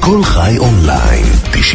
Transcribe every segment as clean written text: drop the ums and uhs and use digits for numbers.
כל חי אונליין,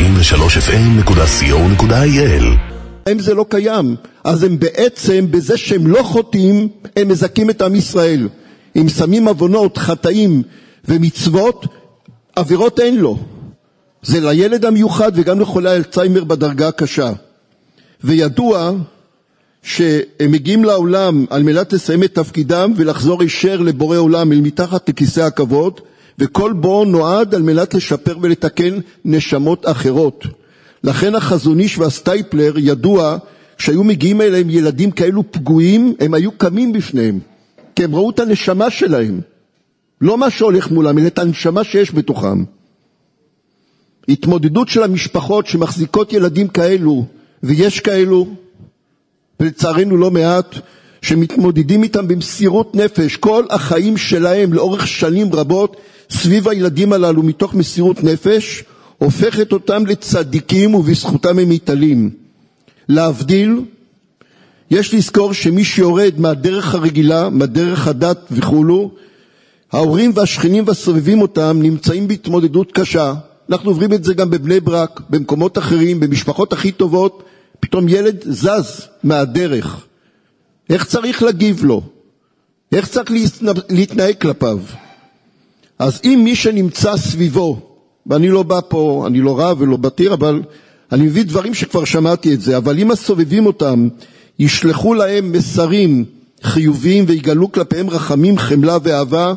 93fm.co.il. אם זה לא קיים, אז הם בעצם, בזה שהם לא חוטאים, הם מזכים את עם ישראל. אם שמים עוונות, חטאים ומצוות, עבירות אין לו. זה לילד המיוחד וגם לחולי אלצהיימר בדרגה הקשה. וידוע שהם מגיעים לעולם על מנת לסיים את תפקידם ולחזור ישר לבורא עולם אל מתחת לכיסא הכבוד, וכל בו נועד על מנת לשפר ולתקן נשמות אחרות. לכן החזון איש והסטייפלר ידוע שהיו מגיעים אליהם ילדים כאלו פגועים, הם היו קמים בפניהם, כי הם ראו את הנשמה שלהם, לא מה שהולך מולם, אלא את הנשמה שיש בתוכם. התמודדות של המשפחות שמחזיקות ילדים כאלו, ויש כאלו, ולצערנו לא מעט, שמתמודדים איתם במסירות נפש, כל החיים שלהם לאורך שנים רבות, סביב הילדים הללו מתוך מסירות נפש, הופכת אותם לצדיקים ובזכותם הם מתעלים. להבדיל, יש לזכור שמי שיורד מהדרך הרגילה, מהדרך הדת וכולו, ההורים והשכנים והסובבים אותם נמצאים בהתמודדות קשה. אנחנו עוברים את זה גם בבני ברק, במקומות אחרים, במשפחות הכי טובות, פתאום ילד זז מהדרך. איך צריך להגיב לו? איך צריך להתנהג כלפיו? אז אם מי שנמצא סביבו, ואני לא בא פה, אני לא רב ולא בתיר, אבל אני מביא דברים שכבר שמעתי את זה, אבל אם הסובבים אותם ישלחו להם מסרים חיוביים ויגלו כלפיהם רחמים, חמלה ואהבה,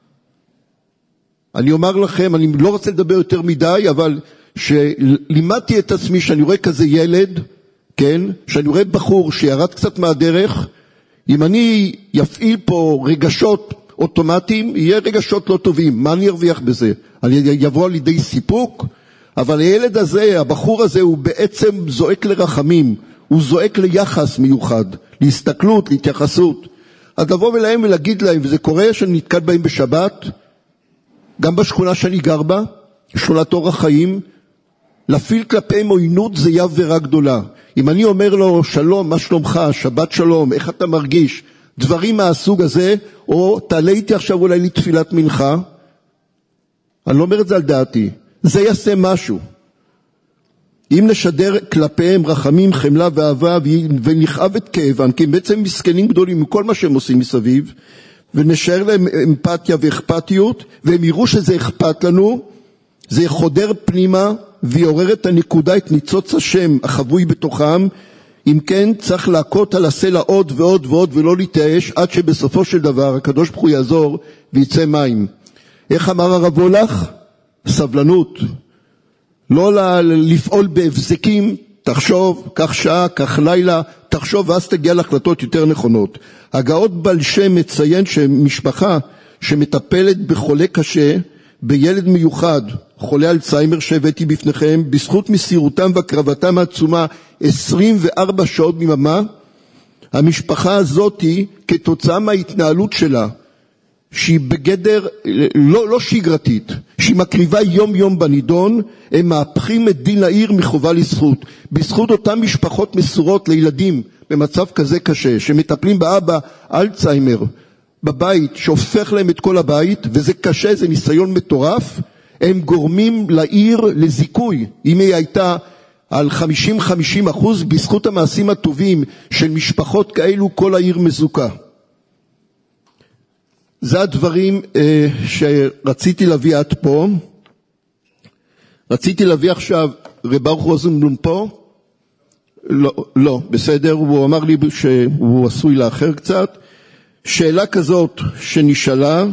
אני אומר לכם, אני לא רוצה לדבר יותר מדי, אבל שלימדתי את עצמי שאני רואה כזה ילד, כן, שאני רואה בחור שירד קצת מהדרך, אם אני יפעיל פה רגשות אוטומטיים, יהיה רגשות לא טובים. מה אני ארוויח בזה? אני יבוא על ידי סיפוק? אבל הילד הזה, הבחור הזה, הוא בעצם זועק לרחמים, הוא זועק ליחס מיוחד, להסתכלות, להתייחסות. אז לבוא ולהם ולהגיד להם, וזה קורה שאני נתקל בהם בשבת, גם בשכונה שאני גר בה, שכונת אור החיים, להפעיל כלפיהם עוינות זה יב ורע גדולה. אם אני אומר לו, שלום, מה שלומך, שבת שלום, איך אתה מרגיש, דברים מהסוג הזה, או תעלה איתי עכשיו אולי לתפילת מנחה, אני לא אומר את זה על דעתי, זה יעשה משהו. אם נשדר כלפיהם רחמים, חמלה ואהבה, ונכאב את כאבם, כי הם בעצם מסכנים גדולים מכל מה שהם עושים מסביב, ונשאר להם אמפתיה ואכפתיות, והם יראו שזה אכפת לנו, זה יחודר פנימה, ויעורר את הנקודה, את ניצוץ השם החבוי בתוכם. אם כן, צריך להכות על הסלע עוד ועוד ועוד ולא להתייאש, עד שבסופו של דבר הקדוש ברוך הוא יעזור ויצא מים. איך אמר הרב וולך? סבלנות. לא לפעול בהבזקים, תחשוב, כך שעה, כך לילה, תחשוב ואז תגיע להחלטות יותר נכונות. הגאות בעל שם מציין שמשפחה שמטפלת בחולה קשה, בילד מיוחד, חולה אלצהיימר שהבאתי בפניכם, בזכות מסירותם והקרבתם העצומה 24 שעות ביממה, המשפחה הזאת, כתוצאה מההתנהלות שלה, שהיא בגדר לא שגרתית, שהיא מקריבה יום יום בנידון, הם מהפכים את דין העיר מחובה לזכות. בזכות אותן משפחות מסורות לילדים במצב כזה קשה, שמטפלים באבא אלצהיימר בבית, שהופך להם את כל הבית, וזה קשה, זה ניסיון מטורף, הם גורמים לעיר לזיכוי. אם היא הייתה על 50-50%, בזכות המעשים הטובים של משפחות כאלו, כל העיר מזוקה. זה הדברים שרציתי להביא עד פה. רציתי להביא עכשיו, רב ברוך רוזנבלום פה? לא, בסדר, הוא אמר לי שהוא עשוי לאחר קצת. שאלה כזאת שנשאלה,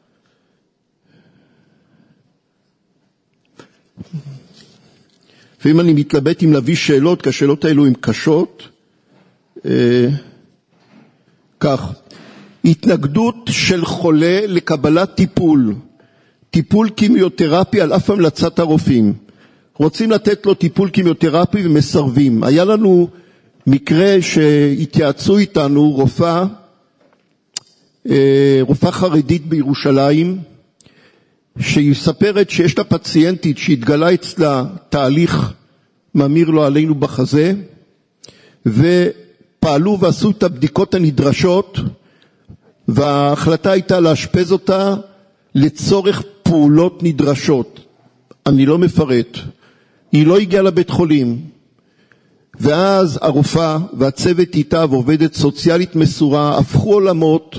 ואם אני מתלבט אם להביא שאלות, כי השאלות האלו הן קשות, כך, התנגדות של חולה לקבלת טיפול קימיותרפי על אף המלצת הרופאים. רוצים לתת לו טיפול קימיותרפי ומסרבים. היה לנו מקרה שהתייעצו איתנו רופאה חרדית בירושלים, שהיא ספרת שיש לה פציינטית שהתגלה אצלה תהליך ממיר לו עלינו בחזה, ופעלו ועשו את הבדיקות הנדרשות, וההחלטה הייתה לאשפז אותה לצורך פעולות נדרשות. אני לא מפרט. היא לא הגיעה לבית חולים, ואז הרופאה והצוות איתה ועובדת סוציאלית מסורה הפכו עולמות,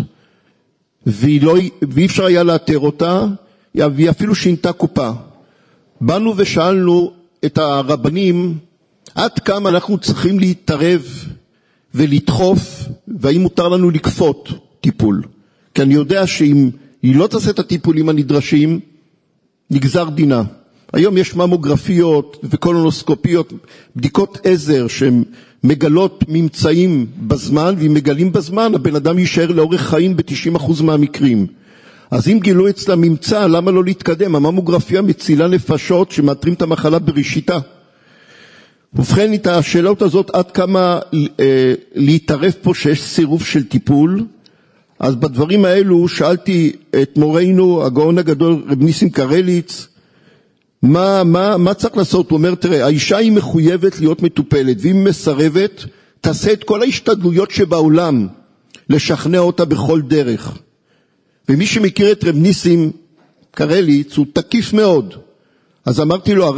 ואי אפשר היה לאתר אותה, והיא אפילו שינתה קופה. באנו ושאלנו את הרבנים עד כמה אנחנו צריכים להתערב ולדחוף, והאם מותר לנו לכפות טיפול. כי אני יודע שאם היא לא תעשה את הטיפולים הנדרשים, נגזר דינה. היום יש ממוגרפיות וקולונוסקופיות, בדיקות עזר שהן מגלות ממצאים בזמן, ואם מגלים בזמן, הבן אדם יישאר לאורך חיים ב-90% מהמקרים. אז אם גילו אצלה ממצא, למה לא להתקדם? הממוגרפיה מצילה נפשות שמאתרים את המחלה בראשיתה. ובכן, את השאלות הזאת, עד כמה להתערף פה שיש סירוב של טיפול, אז בדברים האלו שאלתי את מורנו, הגאון הגדול, רב ניסים קרליץ, מה צריך לעשות? הוא אומר, תראה, האישה היא מחויבת להיות מטופלת, ואם מסרבת, תעשה את כל ההשתדלויות שבעולם, לשכנע אותה בכל דרך. ומי שמכיר את רב ניסים קרליץ, הוא תקיף מאוד. אז אמרתי לו,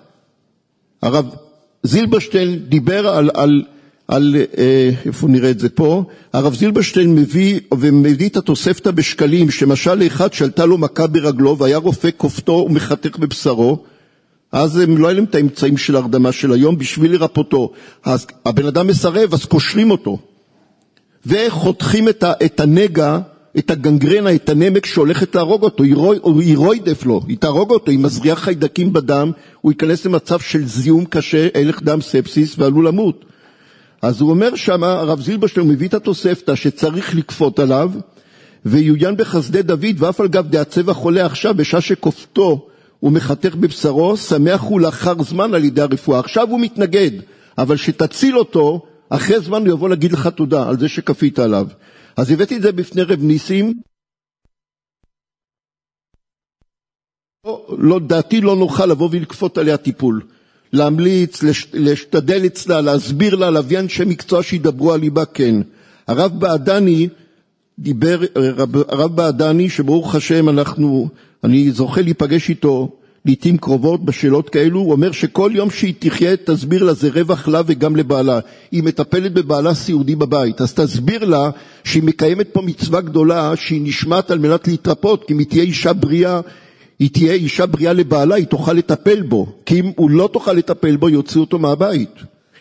הרב זילברשטיין דיבר על איפה נראה את זה פה, הרב זילברשטיין מביא את התוספתא בשקלים, שמשל לאחד שלתה לו מכה ברגלו, והיה רופא כופתו ומחתך בבשרו, אז הם לא היה להם את האמצעים של הרדמה של היום, בשביל לרפאותו. אז הבן אדם מסרב, אז קושרים אותו, וחותכים את הנגע, את הגנגרנה, את הנמק שהולכת להרוג אותו, היא רוידף לו, היא תהרוג אותו, היא מזריעה חיידקים בדם, הוא ייכנס למצב של זיהום קשה, הלך דם ספסיס, ועלול למות. אז הוא אומר שם, הרב זילברשטיין מביא את התוספתא שצריך לקפות עליו, ויוין בחסדי דוד, ואף על גב דעצב החולה עכשיו, בשעה שכופתו הוא מחתך בבשרו, שמח הוא לאחר זמן על ידי הרפואה. עכשיו הוא מתנגד, אבל שתציל אותו, אחרי זמן הוא יבוא להגיד לך תודה על זה שכפית עליו. אז הבאתי את זה בפני רב ניסים, דעתי לא נוכל לבוא ולכפות עליה טיפול. להמליץ, להשתדל אצלה, להסביר לה, להביא אנשי מקצוע שידברו על ליבה, כן. הרב בעדני, שברוך השם אני זוכה להיפגש איתו לעתים קרובות בשאלות כאלו, הוא אומר שכל יום שהיא תחיה תסביר לה זה רווח לה וגם לבעלה. היא מטפלת בבעלה סיעודי בבית, אז תסביר לה שהיא מקיימת פה מצווה גדולה שהיא נשמעת על מנת להתרפות, כי אם היא תהיה אישה בריאה, היא תהיה אישה בריאה לבעלה, היא תוכל לטפל בו, כי אם הוא לא תוכל לטפל בו, יוציא אותו מהבית.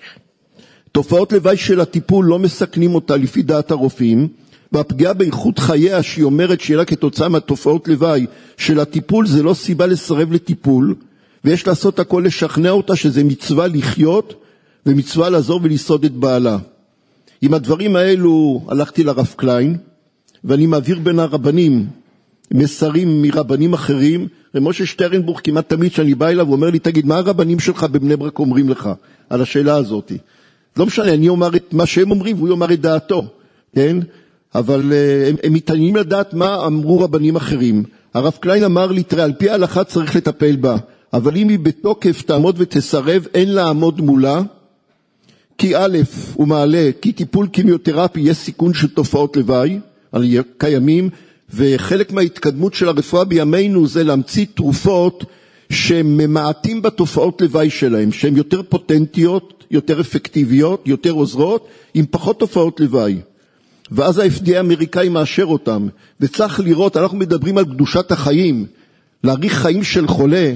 תופעות לוואי של הטיפול לא מסכנים אותה לפי דעת הרופאים, והפגיעה באיכות חייה שהיא אומרת שיהיה לה כתוצאה מהתופעות לוואי של הטיפול, זה לא סיבה לסרב לטיפול, ויש לעשות הכל לשכנע אותה שזה מצווה לחיות, ומצווה לעזור ולסעוד את בעלה. עם הדברים האלו הלכתי לרב קליין, ואני מעביר בין הרבנים, מסרים מרבנים אחרים, ומשה שטרנבוך כמעט תמיד שאני בא אליו, הוא אומר לי, תגיד, מה הרבנים שלך בבני ברק אומרים לך על השאלה הזאת? לא משנה, אני אומר את מה שהם אומרים, והוא אומר את דעתו, כן? אבל הם מתעניינים לדעת מה אמרו רבנים אחרים. הרב קליין אמר לי, תראה, על פי ההלכה צריך לטפל בה, אבל אם היא בתוקף תעמוד ותסרב, אין לעמוד מולה, כי א', הוא מעלה, כי טיפול קימיותרפי יש סיכון של תופעות לוואי, קיימים, וחלק מההתקדמות של הרפואה בימינו זה להמציא תרופות שממעטים בתופעות לוואי שלהם, שהן יותר פוטנטיות, יותר אפקטיביות, יותר עוזרות, עם פחות תופעות לוואי. ואז ה-FDA האמריקאי מאשר אותם, וצריך לראות, אנחנו מדברים על קדושת החיים, להאריך חיים של חולה,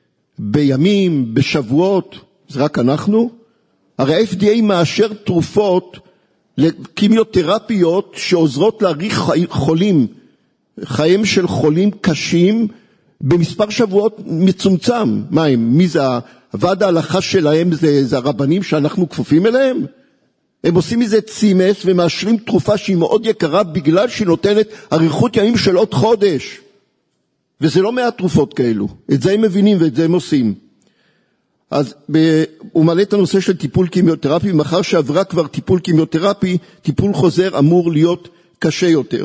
בימים, בשבועות, זה רק אנחנו, הרי ה-FDA מאשר תרופות קימיותרפיות שעוזרות להאריך חולים, חיים של חולים קשים במספר שבועות מצומצם. מה הם? מי זה? ועד ההלכה שלהם זה הרבנים שאנחנו כפופים אליהם? הם עושים מזה צימס ומאשרים תרופה שהיא מאוד יקרה בגלל שהיא נותנת אריכות ימים של עוד חודש. וזה לא מעט תרופות כאלו. את זה הם מבינים ואת זה הם עושים. אז הוא מעלה את הנושא של טיפול קימיותרפי, מאחר שעברה כבר טיפול קימיותרפי, טיפול חוזר אמור להיות קשה יותר.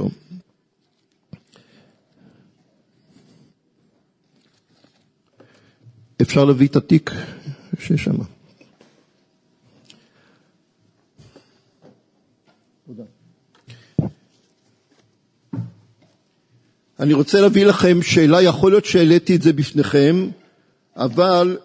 אפשר להביא את התיק ששם. תודה. אני רוצה להביא לכם שאלה, יכול להיות שהעליתי את זה בפניכם, אבל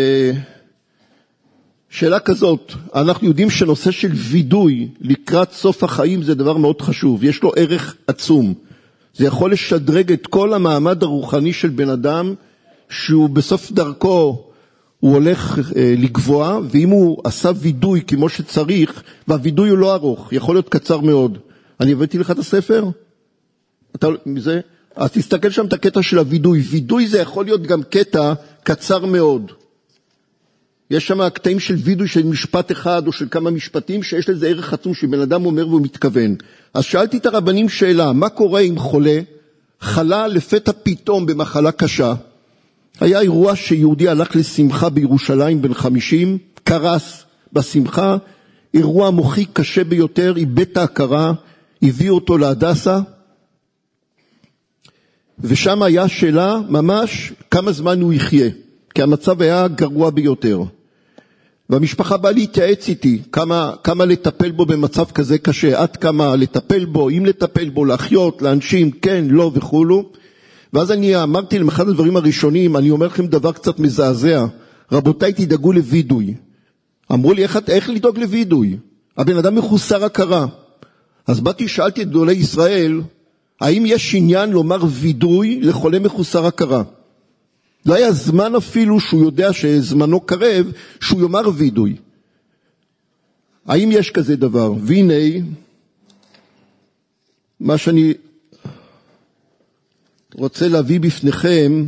שאלה כזאת, אנחנו יודעים שנושא של וידוי לקראת סוף החיים זה דבר מאוד חשוב, יש לו ערך עצום. זה יכול לשדרג את כל המעמד הרוחני של בן אדם, שהוא בסוף דרכו הוא הולך לגבוה, ואם הוא עשה וידוי כמו שצריך, והווידוי הוא לא ארוך, יכול להיות קצר מאוד. אני הבאתי לך את הספר? אתה מזה? אז תסתכל שם את הקטע של הווידוי. וידוי זה יכול להיות גם קטע קצר מאוד. יש שם קטעים של וידוי של משפט אחד או של כמה משפטים שיש לזה ערך עצום שבן אדם אומר והוא מתכוון. אז שאלתי את הרבנים שאלה, מה קורה אם חולה חלה לפתע פתאום במחלה קשה? היה אירוע שיהודי הלך לשמחה בירושלים בן 50, קרס בשמחה, אירוע מוחי קשה ביותר, איבד את ההכרה, הביא אותו להדסה, ושם היה שאלה ממש כמה זמן הוא יחיה, כי המצב היה גרוע ביותר. והמשפחה באה להתייעץ איתי, כמה לטפל בו במצב כזה קשה, עד כמה לטפל בו, אם לטפל בו, להחיות, לאנשים, כן, לא וכולו. ואז אני אמרתי להם, אחד הדברים הראשונים, אני אומר לכם דבר קצת מזעזע, רבותיי תדאגו לוידוי. אמרו לי, איך לדאוג לוידוי? הבן אדם מחוסר הכרה. אז באתי, שאלתי את גדולי ישראל, האם יש עניין לומר וידוי לחולה מחוסר הכרה? לא היה זמן אפילו שהוא יודע שזמנו קרב, שהוא יאמר וידוי. האם יש כזה דבר? והנה, מה שאני רוצה להביא בפניכם,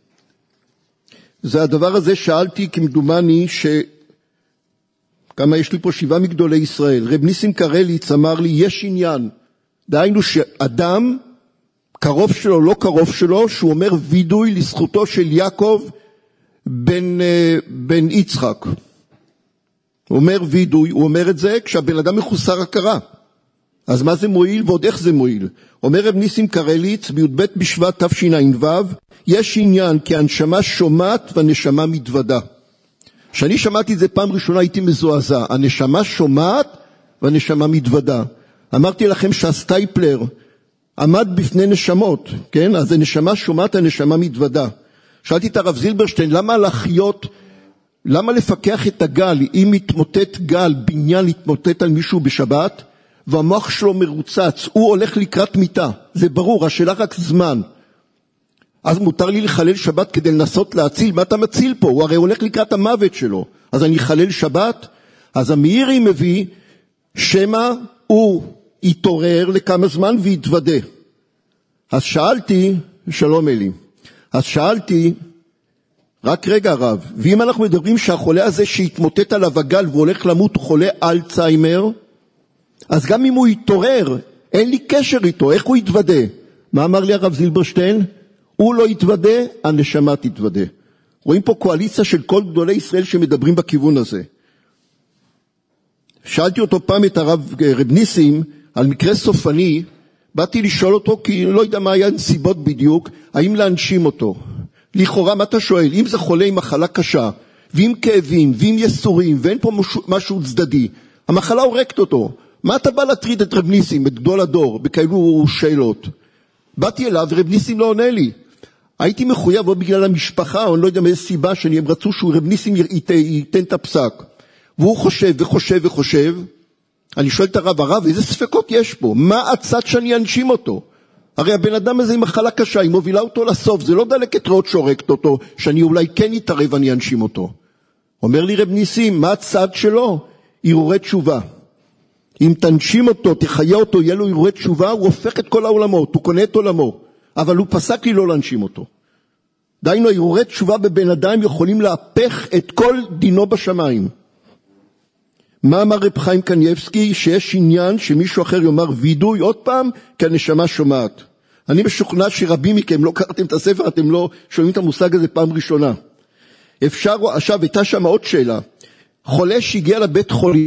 זה הדבר הזה שאלתי כמדומני כמה יש לי פה 7 מגדולי ישראל. רב ניסים קרליץ אמר לי, יש עניין. דהיינו שאדם, קרוב שלו, לא קרוב שלו, שהוא אומר וידוי לזכותו של יעקב בן יצחק. הוא אומר וידוי, הוא אומר את זה כשהבן אדם מחוסר הכרה. אז מה זה מועיל ועוד איך זה מועיל? אומר רב ניסים קרליץ בי"ב בשבט תשע"ו, יש עניין כי הנשמה שומעת והנשמה מתוודה. כשאני שמעתי את זה פעם ראשונה הייתי מזועזע, הנשמה שומעת והנשמה מתוודה. אמרתי לכם שהסטייפלר עמד בפני נשמות, כן? אז הנשמה שומעת, הנשמה מתוודה. שאלתי את הרב זילברשטיין, למה לחיות, למה לפקח את הגל, אם מתמוטט גל, בניין להתמוטט על מישהו בשבת, והמוח שלו מרוצץ, הוא הולך לקראת מיטה, זה ברור, השאלה רק זמן. אז מותר לי לחלל שבת כדי לנסות להציל, מה אתה מציל פה? הוא הרי הולך לקראת המוות שלו, אז אני חלל שבת? אז המאירי מביא, שמה הוא יתעורר לכמה זמן ויתוודה. אז שאלתי, שלום אלי, אז שאלתי, רק רגע רב, ואם אנחנו מדברים שהחולה הזה שהתמוטט עליו הגל והוא הולך למות הוא חולה אלצהיימר, אז גם אם הוא יתעורר, אין לי קשר איתו, איך הוא יתוודה? מה אמר לי הרב זילברשטיין? הוא לא יתוודה, הנשמה תתוודה. רואים פה קואליציה של כל גדולי ישראל שמדברים בכיוון הזה. שאלתי אותו פעם את הרב רב ניסים על מקרה סופני, באתי לשאול אותו כי לא יודע מה היה נסיבות בדיוק, האם להנשים אותו. לכאורה מה אתה שואל? אם זה חולה עם מחלה קשה, ועם כאבים, ועם יסורים, ואין פה משהו צדדי, המחלה הורקת אותו. מה אתה בא להטריד את רב ניסים, את גדול הדור, בכאלו שאלות? באתי אליו ורב ניסים לא עונה לי. הייתי מחויב או בגלל המשפחה, או אני לא יודע מאיזה סיבה, הם רצו שהוא רב ניסים ייתן את הפסק. והוא חושב וחושב וחושב, אני שואל את הרב, איזה ספקות יש פה? מה הצד שאני אנשים אותו? הרי הבן אדם הזה עם מחלה קשה, היא מובילה אותו לסוף, זה לא דלקת ריאות שורקת אותו, שאני אולי כן יתערב ואני אנשים אותו. אומר לי רב ניסים, מה הצד שלו? הרהורי תשובה. אם תנשים אותו, תחיה אותו, יהיה לו הרהורי תשובה, הוא הופך את כל העולמות, הוא קונה את עולמו, אבל הוא פסק לי לא להנשים אותו. דיינו, הרהורי תשובה בבן אדם יכולים להפך את כל דינו בשמיים. מה אמר רב חיים קניבסקי? שיש עניין שמישהו אחר יאמר וידוי עוד פעם, כי הנשמה שומעת. אני משוכנע שרבים מכם לא קראתם את הספר, אתם לא שומעים את המושג הזה פעם ראשונה. עכשיו, הייתה שם עוד שאלה. חולה שהגיע לבית חולים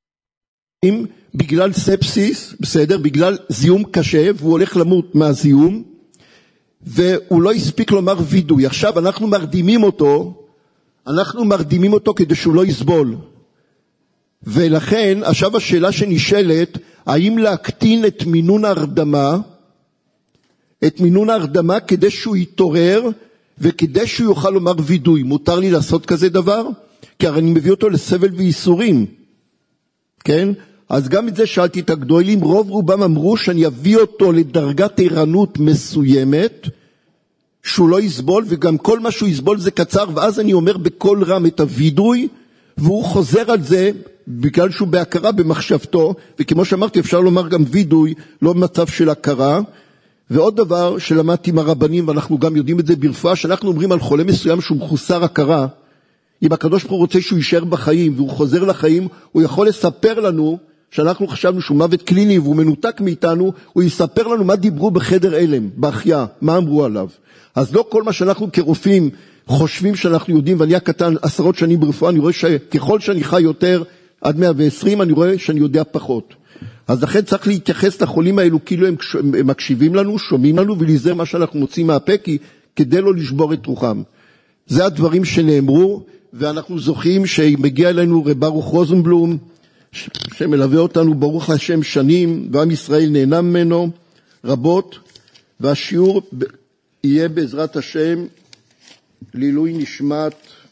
בגלל ספסיס, בסדר, בגלל זיהום קשה, והוא הולך למות מהזיהום, והוא לא הספיק לומר וידוי. עכשיו אנחנו מרדימים אותו כדי שהוא לא יסבול. ולכן, עכשיו השאלה שנשאלת, האם להקטין את מינון ההרדמה כדי שהוא יתעורר, וכדי שהוא יוכל לומר וידוי, מותר לי לעשות כזה דבר? כי הרי אני מביא אותו לסבל וייסורים, כן? אז גם את זה שאלתי את הגדולים, רוב רובם אמרו שאני אביא אותו לדרגת ערנות מסוימת, שהוא לא יסבול, וגם כל מה שהוא יסבול זה קצר, ואז אני אומר בכל רם את הוידוי, והוא חוזר על זה, בגלל שהוא בהכרה במחשבתו, וכמו שאמרתי אפשר לומר גם וידוי, לא במצב של הכרה. ועוד דבר שלמדתי עם הרבנים, ואנחנו גם יודעים את זה ברפואה, שאנחנו אומרים על חולה מסוים שהוא מחוסר הכרה, אם הקדוש ברוך הוא רוצה שהוא יישאר בחיים, והוא חוזר לחיים, הוא יכול לספר לנו, שאנחנו חשבנו שהוא מוות קליני, והוא מנותק מאיתנו, הוא יספר לנו מה דיברו בחדר אלם, בהחיה, מה אמרו עליו. אז לא כל מה שאנחנו כרופאים חושבים שאנחנו יודעים, ואני הקטן 10 שנים ברפואה, אני רואה שככל שאני חי יותר, עד 120, אני רואה שאני יודע פחות. אז לכן צריך להתייחס לחולים האלו, כאילו הם מקשיבים לנו, שומעים לנו, ולהיזהר מה שאנחנו מוצאים מהפה, כדי לא לשבור את רוחם. זה הדברים שנאמרו, ואנחנו זוכים שמגיע אלינו רב ברוך רוזנבלום, שמלווה אותנו ברוך השם שנים, ועם ישראל נהנה ממנו רבות, והשיעור יהיה בעזרת השם לעילוי נשמת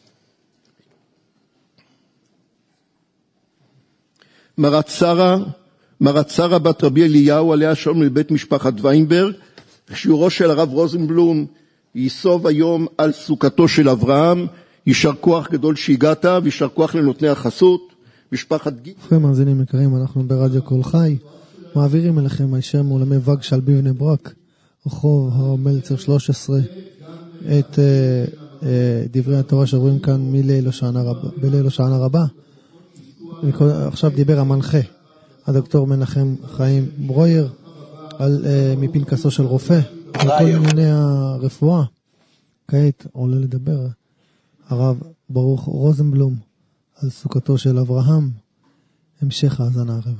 מרת שרה בת רבי אליהו עליה שלום לבית משפחת ויינברג. שיעורו של הרב רוזנבלום ייסוב היום על סוכתו של אברהם. יישר כוח גדול שהגעת, ויישר כוח לנותני החסות משפחת גיל. אחרי מאזינים יקרים, אנחנו ברדיו קול חי מעבירים אליכם הישר מאולמי וגשל בבני ברק, רחוב הרב מלצר 13, את דברי התורה שעוברים כאן בליל הושענא רבה. עכשיו דיבר המנחה הדוקטור מנחם חיים ברויר מפנקסו של רופא על כל ענייני הרפואה. כעת עולה לדבר הרב ברוך רוזנבלום על סוכתו של אברהם. המשך האזנה הרבה.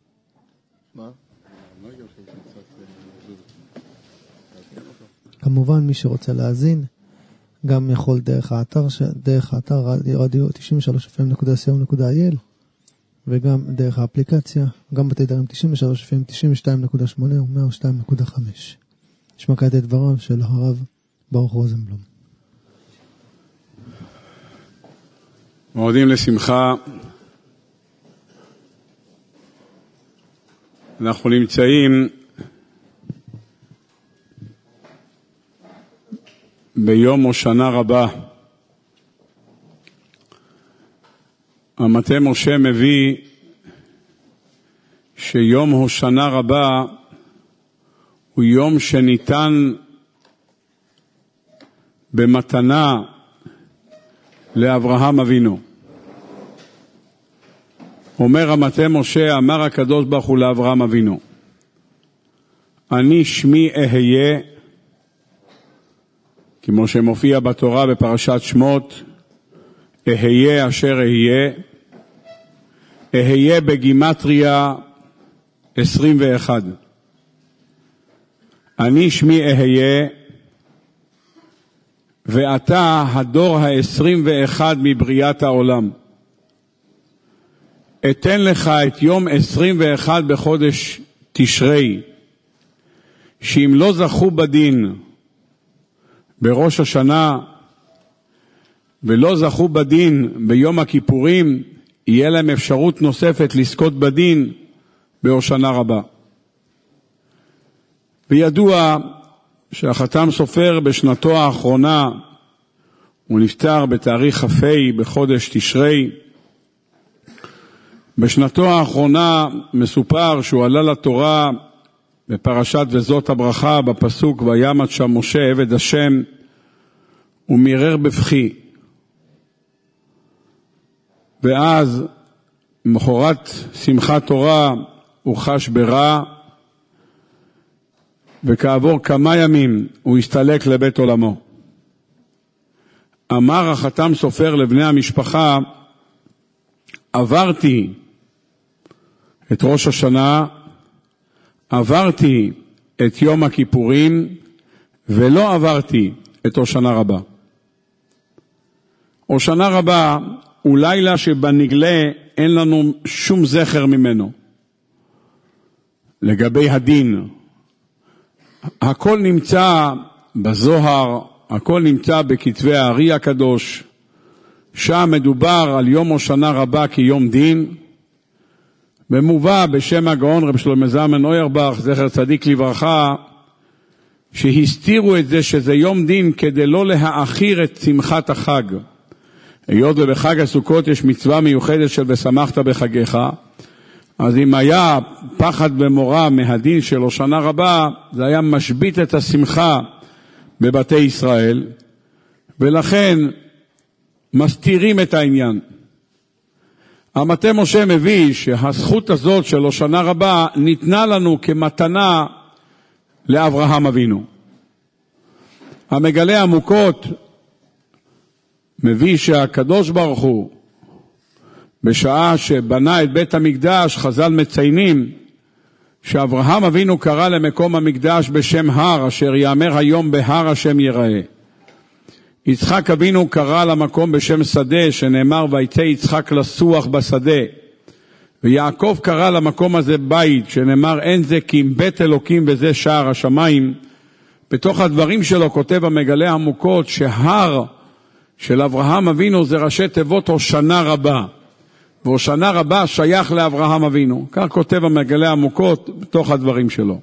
כמובן מי שרוצה להאזין גם יכול דרך האתר רדיו 93fm.co.il וגם דרך האפליקציה, גם בתדרים 93fm 92.8 ו-102.5. נשמע כעת את דבריו של הרב ברוך רוזנבלום. מועדים לשמחה. אנחנו נמצאים ביום הושענא רבה. המטה משה מביא שיום הושענא רבה הוא יום שניתן במתנה לאברהם אבינו. אומר המטה משה, אמר הקדוש ברוך הוא לאברהם אבינו, אני שמי אהיה, כמו שמופיע בתורה בפרשת שמות, אהיה אשר אהיה בגימטריה 21. אני שמי אהיה, ואתה הדור 21 מבריאת העולם. אתן לך את יום 21 בחודש תשרי, שאם לא זכו בדין בראש השנה, ולא זכו בדין ביום הכיפורים, יהיה להם אפשרות נוספת לזכות בדין בהושענא רבה. וידוע שהחתם סופר בשנתו האחרונה, הוא נפטר בתאריך כ"ה בחודש תשרי. בשנתו האחרונה מסופר שהוא עלה לתורה בפרשת וזאת הברכה בפסוק וימת שם משה עבד השם ומירר בבכי. ואז מחרת שמחת תורה הוא חש ברע, וכעבור כמה ימים הוא הסתלק לבית עולמו. אמר החתם סופר לבני המשפחה, עברתי את ראש השנה, עברתי את יום הכיפורים, ולא עברתי את הושענא רבה. הושענא רבה הוא לילה שבנגלה אין לנו שום זכר ממנו. לגבי הדין, הכל נמצא בזוהר הכל נמצא בכתבי הארי הקדוש, שם מדובר על יום הושנה רבה כיום דין, ומובא בשם הגאון רב שלמה זלמן אוירבך, זכר צדיק לברכה, שהסתירו את זה שזה יום דין כדי לא להאחיר את שמחת החג. היות ובחג הסוכות יש מצווה מיוחדת של ושמחת בחגיך, אז אם היה פחד ומורא מהדין של הושנה רבה, זה היה משבית את השמחה בבתי ישראל, ולכן מסתירים את העניין. המטה משה מביא שהזכות הזאת של הושנה רבה ניתנה לנו כמתנה לאברהם אבינו. המגלה עמוקות מביא שהקדוש ברוך הוא בשעה שבנה את בית המקדש, חז"ל מציינים שאברהם אבינו קרא למקום המקדש בשם הר, אשר יאמר היום בהר השם יראה. יצחק אבינו קרא למקום בשם שדה, שנאמר ויצא יצחק לסוח בשדה. ויעקב קרא למקום הזה בית, שנאמר אין זה כי אם בית אלוקים וזה שער השמיים. בתוך הדברים שלו כותב המגלה עמוקות שהר של אברהם אבינו זה ראשי תיבות הושנה רבה. והושנה רבה שייך לאברהם אבינו. כך כותב המגלה עמוקות בתוך הדברים שלו.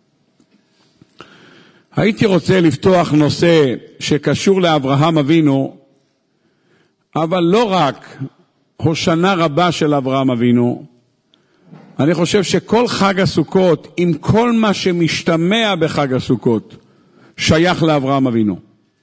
הייתי רוצה לפתוח נושא שקשור לאברהם אבינו, אבל לא רק הושנה רבה של אברהם אבינו. אני חושב שכל חג הסוכות, עם כל מה שמשתמע בחג הסוכות, שייך לאברהם אבינו.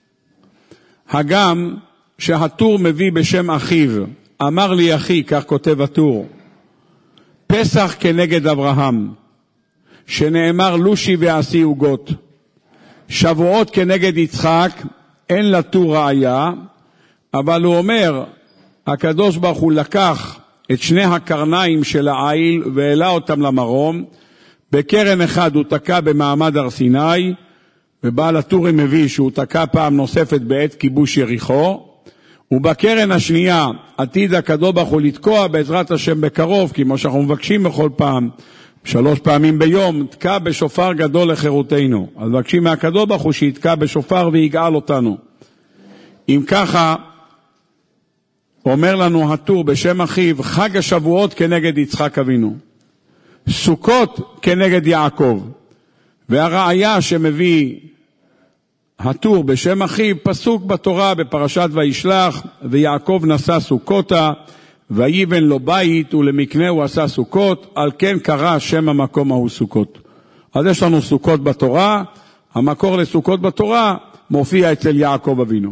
הגם שהטור מביא בשם אחיו, אמר לי אחי, כך כותב הטור, פסח כנגד אברהם, שנאמר לושי ועשי עוגות, שבועות כנגד יצחק, אין לטור ראיה, אבל הוא אומר, הקדוש ברוך הוא לקח את שני הקרניים של העיל והעלה אותם למרום, בקרן אחד הוא תקע במעמד הר סיני, ובעל הטורים מביא שהוא תקע פעם נוספת בעת כיבוש יריחו, ובקרן השנייה עתיד הקדוש ברוך הוא לתקוע בעזרת השם בקרוב, כמו שאנחנו מבקשים בכל פעם, 3 פעמים ביום, תקע בשופר גדול לחירותנו. אז מבקשים מהקדוש ברוך הוא שיתקע בשופר ויגאל אותנו. אם ככה, אומר לנו הטור בשם אחיו, חג השבועות כנגד יצחק אבינו, סוכות כנגד יעקב, והראיה שמביא הטור בשם אחיו, פסוק בתורה בפרשת וישלח, ויעקב נשא סוכותה, ויבן לו בית ולמקנה הוא עשה סוכות, על כן קרא שם המקום ההוא סוכות. אז יש לנו סוכות בתורה, המקור לסוכות בתורה מופיע אצל יעקב אבינו.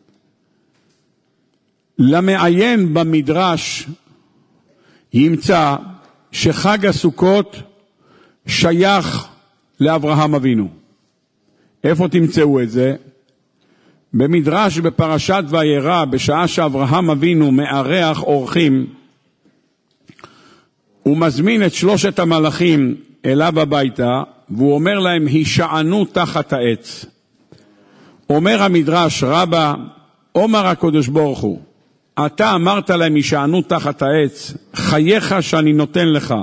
למעיין במדרש ימצא שחג הסוכות שייך לאברהם אבינו. איפה תמצאו את זה? במדרש בפרשת וירא, בשעה שאברהם אבינו מארח אורחים, הוא מזמין את 3 המלאכים אליו הביתה, והוא אומר להם, הישענו תחת העץ. אומר המדרש, רבא, אומר הקדוש ברוך הוא, אתה אמרת להם, הישענו תחת העץ, חייך שאני נותן לך.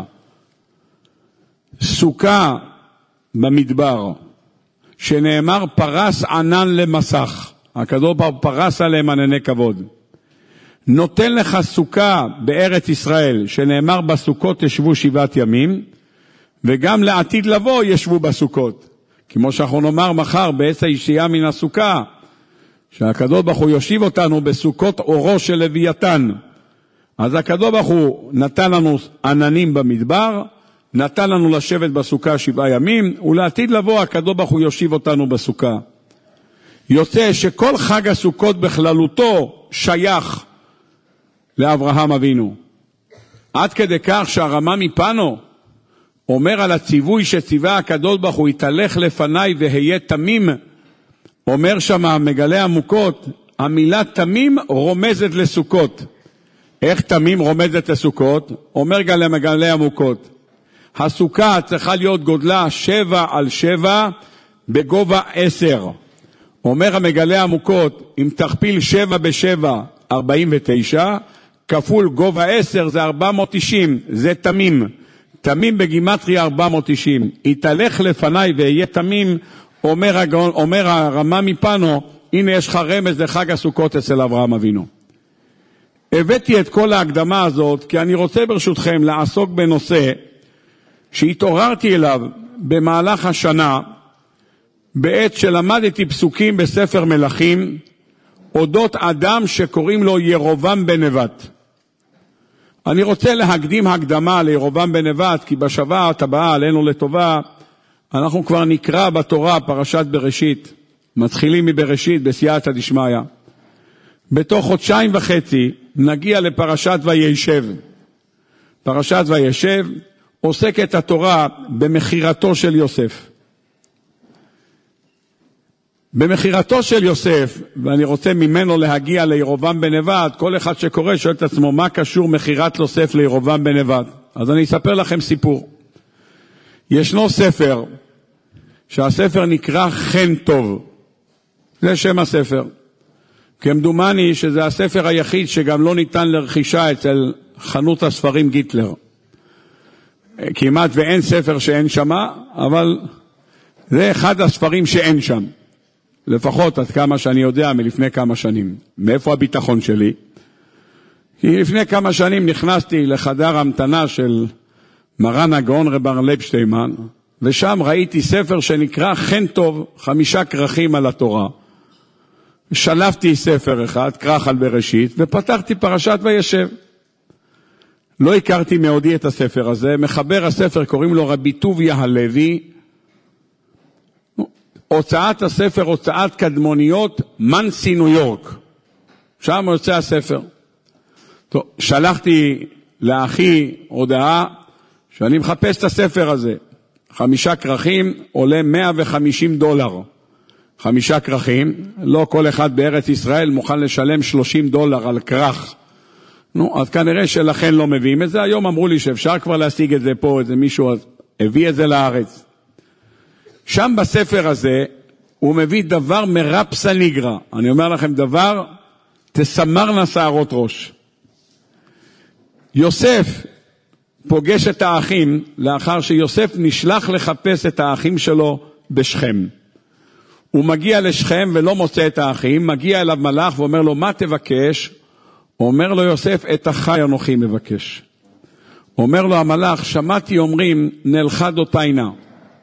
סוכה במדבר, שנאמר פרס ענן למסך, הקדוש ברוך הוא פרס עליהם ענני כבוד. נותן לך סוכה בארץ ישראל, שנאמר בסוכות ישבו 7 ימים, וגם לעתיד לבוא ישבו בסוכות. כמו שאנחנו נאמר מחר בעץ היציאה מן הסוכה, שהקדוש ברוך הוא יושיב אותנו בסוכות אורו של לוויתן. אז הקדוש ברוך הוא נתן לנו עננים במדבר, נתן לנו לשבת בסוכה 7 ימים, ולעתיד לבוא הקדוש ברוך הוא יושיב אותנו בסוכה. יוצא שכל חג הסוכות בכללותו שייך לאברהם אבינו. עד כדי כך שהרמה מפנו אומר על הציווי שציווה הקדוש ברוך הוא יתהלך לפניי והיה תמים, אומר שם מגלה עמוקות, המילה תמים רומזת לסוכות. איך תמים רומזת לסוכות? אומר גם מגלה עמוקות, הסוכה צריכה להיות גודלה 7x7 בגובה 10. אומר המגלה עמוקות, אם תכפיל 7 ב7 49, כפול גובה 10 זה 490, זה תמים. תמים בגימטריה 490. יתהלך לפניי ויהיה תמים, אומר הרמה מפנו, הנה יש לך רמז לחג הסוכות אצל אברהם אבינו. הבאתי את כל ההקדמה הזאת, כי אני רוצה ברשותכם לעסוק בנושא שהתעוררתי אליו במהלך השנה, בעת שלמדתי פסוקים בספר מלכים, אודות אדם שקוראים לו ירובעם בן נבט. אני רוצה להקדים הקדמה לירובעם בן נבט, כי בשבת הבאה עלינו לטובה, אנחנו כבר נקרא בתורה פרשת בראשית, מתחילים מבראשית בסייעתא דשמיא. בתוך חודשיים וחצי נגיע לפרשת וישב. פרשת וישב עוסקת התורה במכירתו של יוסף. במכירתו של יוסף, ואני רוצה ממנו להגיע לירובעם בן נבט, כל אחד שקורא שואל את עצמו מה קשור מכירת יוסף לירובעם בן נבט. אז אני אספר לכם סיפור. ישנו ספר, שהספר נקרא חן טוב. זה שם הספר. כמדומני שזה הספר היחיד שגם לא ניתן לרכישה אצל חנות הספרים גיטלר. כמעט ואין ספר שאין שמה, אבל זה אחד הספרים שאין שם. לפחות עד כמה שאני יודע מלפני כמה שנים. מאיפה הביטחון שלי? כי לפני כמה שנים נכנסתי לחדר המתנה של מרן הגאון רב לייב שטיימן, ושם ראיתי ספר שנקרא חן טוב, 5 כרכים על התורה. שלפתי ספר אחד, כרך על בראשית, ופתחתי פרשת וישב. לא הכרתי מעודי את הספר הזה, מחבר הספר קוראים לו רבי טוביה הלוי, הוצאת הספר, הוצאת קדמוניות, מנסי ניו יורק. שם יוצא הספר. טוב, שלחתי לאחי הודעה שאני מחפש את הספר הזה. 5 כרכים עולה $150. 5 כרכים, לא כל אחד בארץ ישראל מוכן לשלם $30 על כרך. נו, אז כנראה שלכן לא מביאים את זה. היום אמרו לי שאפשר כבר להשיג את זה פה, איזה מישהו הביא את זה לארץ. שם בספר הזה הוא מביא דבר מרפסא ניגרא. אני אומר לכם דבר, תסמרנה שערות ראש. יוסף פוגש את האחים לאחר שיוסף נשלח לחפש את האחים שלו בשכם. הוא מגיע לשכם ולא מוצא את האחים, מגיע אליו מלאך ואומר לו מה תבקש? אומר לו יוסף את החי אנוכי מבקש. אומר לו המלאך שמעתי אומרים נלכה דותיינה.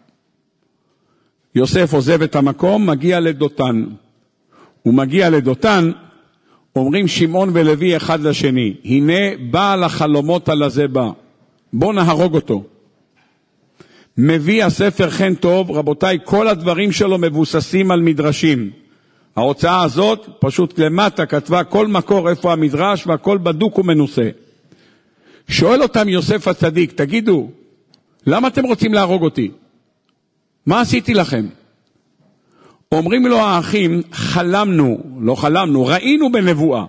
יוסף עוזב את המקום, מגיע לדותן. הוא מגיע לדותן, אומרים שמעון ולוי אחד לשני, הנה בעל החלומות על הזה בא, בוא נהרוג אותו. מביא הספר חן טוב, רבותיי, כל הדברים שלו מבוססים על מדרשים. ההוצאה הזאת פשוט למטה כתבה כל מקור איפה המדרש והכל בדוק ומנוסה. שואל אותם יוסף הצדיק, תגידו, למה אתם רוצים להרוג אותי? מה עשיתי לכם? אומרים לו האחים, חלמנו, ראינו בנבואה,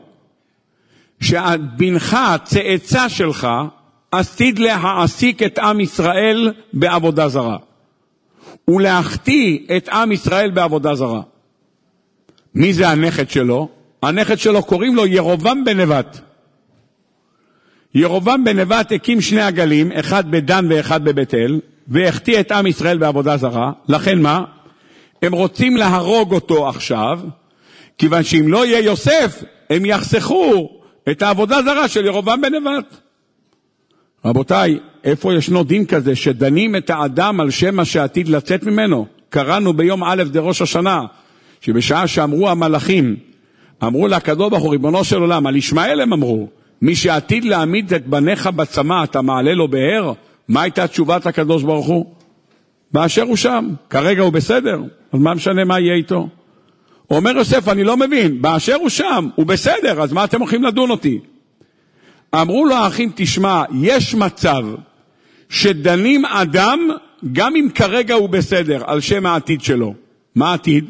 שבנך הצאצא שלך עתיד להעסיק את עם ישראל בעבודה זרה. ולהחטיא את עם ישראל בעבודה זרה. מי זה הנכד שלו? הנכד שלו קוראים לו ירובעם בן נבט. ירובעם בן נבט הקים 2 עגלים, אחד בדן ואחד בבית אל, והחטיא את עם ישראל בעבודה זרה. לכן מה? הם רוצים להרוג אותו עכשיו, כיוון שאם לא יהיה יוסף, הם יחסכו את העבודה זרה של ירובעם בן נבט. רבותיי, איפה ישנו דין כזה שדנים את האדם על שם מה שעתיד לצאת ממנו? קראנו ביום א' דראש השנה, שבשעה שאמרו המלאכים, אמרו לקדוש ברוך הוא ריבונו של עולם, על ישמעאל הם אמרו, מי שעתיד להעמיד את בניך בצמא, אתה מעלה לו בהר? מה הייתה תשובת הקדוש ברוך הוא? באשר הוא שם, כרגע הוא בסדר, אז מה משנה מה יהיה איתו? אומר יוסף, אני לא מבין, באשר הוא שם, הוא בסדר, אז מה אתם הולכים לדון אותי? אמרו לו האחים, תשמע, יש מצב שדנים אדם גם אם כרגע הוא בסדר, על שם העתיד שלו. מה העתיד?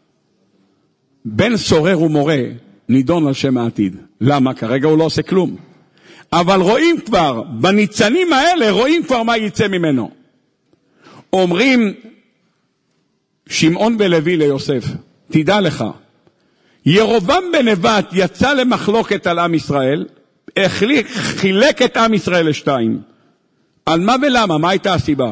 בן סורר ומורה נידון על שם העתיד. למה? כרגע הוא לא עושה כלום. אבל רואים כבר, בניצנים האלה רואים כבר מה יצא ממנו. אומרים שמעון ולוי ליוסף, תדע לך, ירובעם בן נבט יצא למחלוקת על עם ישראל, חילק את עם ישראל לשתיים. על מה ולמה? מה הייתה הסיבה?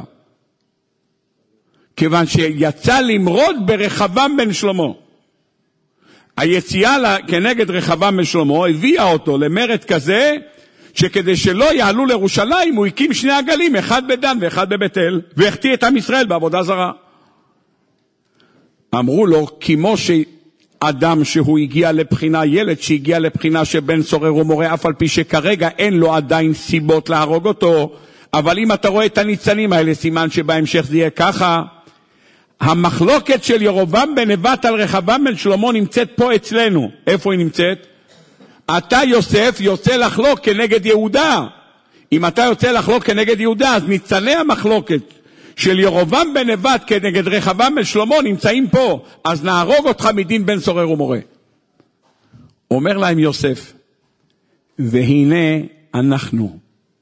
כיוון שיצא למרוד ברחבעם בן שלמה. היציאה כנגד רחבעם בן שלמה הביאה אותו למרד כזה, שכדי שלא יעלו לירושלים הוא הקים 2 עגלים, אחד בדן ואחד בבית אל, והחטיא את עם ישראל בעבודה זרה. אמרו לו, כמו שאדם שהוא הגיע לבחינה, ילד שהגיע לבחינה שבן סורר ומורה, אף על פי שכרגע אין לו עדיין סיבות להרוג אותו, אבל אם אתה רואה את הניצנים האלה, סימן שבהמשך זה יהיה ככה. המחלוקת של ירבעם בן נבט על רחבעם בן שלמה נמצאת פה אצלנו. איפה היא נמצאת? אתה יוסף יוצא לחלוק כנגד יהודה. אם אתה יוצא לחלוק כנגד יהודה, אז ניצני המחלוקת של ירבעם בן נבט כנגד רחבעם בן שלמה נמצאים פה, אז נהרוג אותך מדין בן סורר ומורה. אומר להם יוסף, והנה אנחנו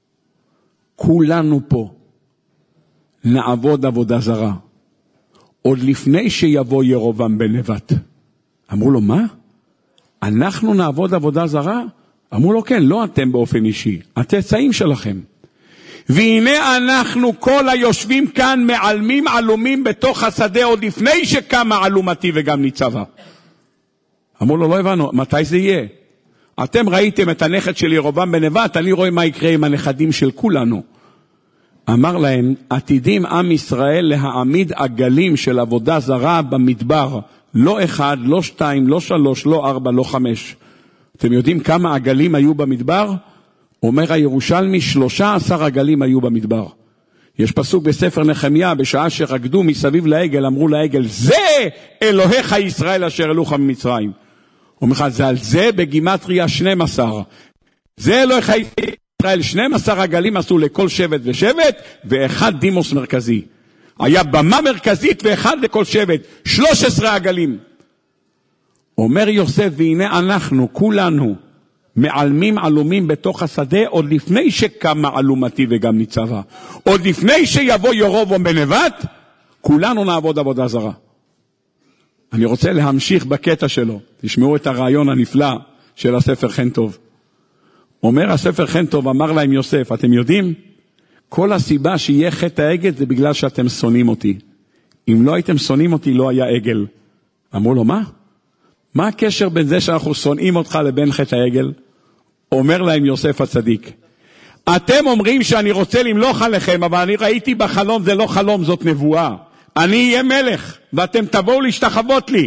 כולנו פה נעבוד עבודה זרה עוד לפני שיבוא ירבעם בן נבט. אמרו לו, מה? אנחנו נעבוד עבודה זרה? אמרו לו, כן, לא אתם באופן אישי, הצאצאים שלכם. והנה אנחנו כל היושבים כאן מעלמים עלומים בתוך השדה עוד לפני שקמה עלומתי וגם ניצבה. אמרו לו, לא הבנו, מתי זה יהיה? אתם ראיתם את הנכד של ירבעם בן נבט, אני רואה מה יקרה עם הנכדים של כולנו. אמר להם, עתידים עם ישראל להעמיד עגלים של עבודה זרה במדבר, לא 1, לא 2, לא 3, לא 4, לא 5. אתם יודעים כמה עגלים היו במדבר? אומר הירושלמי, 13 עגלים היו במדבר. יש פסוק בספר נחמיה, בשעה שרקדו מסביב לעגל, אמרו לעגל, זה אלוהיך ישראל אשר אלוך ממצרים. אומר לך, זה על זה בגימטריה 12. זה אלוהיך ישראל, 12 עגלים עשו לכל שבט ושבט, ואחד דימוס מרכזי. היה במה מרכזית ואחד לכל שבט, 13 עגלים. אומר יוסף, והנה אנחנו, כולנו, מעלמים עלומים בתוך השדה, עוד לפני שקמה עלומתי וגם ניצבה. עוד לפני שיבוא ירבעם בן נבט, כולנו נעבוד עבודה זרה. אני רוצה להמשיך בקטע שלו. תשמעו את הרעיון הנפלא של הספר חן טוב. אומר הספר חן טוב, אמר להם יוסף, אתם יודעים? כל הסיבה שיהיה חטא העגל זה בגלל שאתם שונאים אותי. אם לא הייתם שונאים אותי, לא היה עגל. אמרו לו, מה? מה הקשר בין זה שאנחנו שונאים אותך לבין חטא העגל? אומר להם יוסף הצדיק, אתם אומרים שאני רוצה למלוך עליכם, אבל אני ראיתי בחלום, זה לא חלום, זאת נבואה. אני אהיה מלך, ואתם תבואו להשתחוות לי.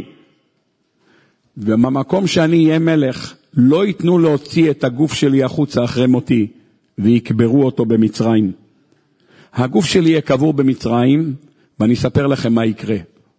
ובמקום שאני אהיה מלך, לא ייתנו להוציא את הגוף שלי החוצה אחרי מותי, ויקברו אותו במצרים. הגוף שלי יהיה קבור במצרים, ואני אספר לכם מה יקרה.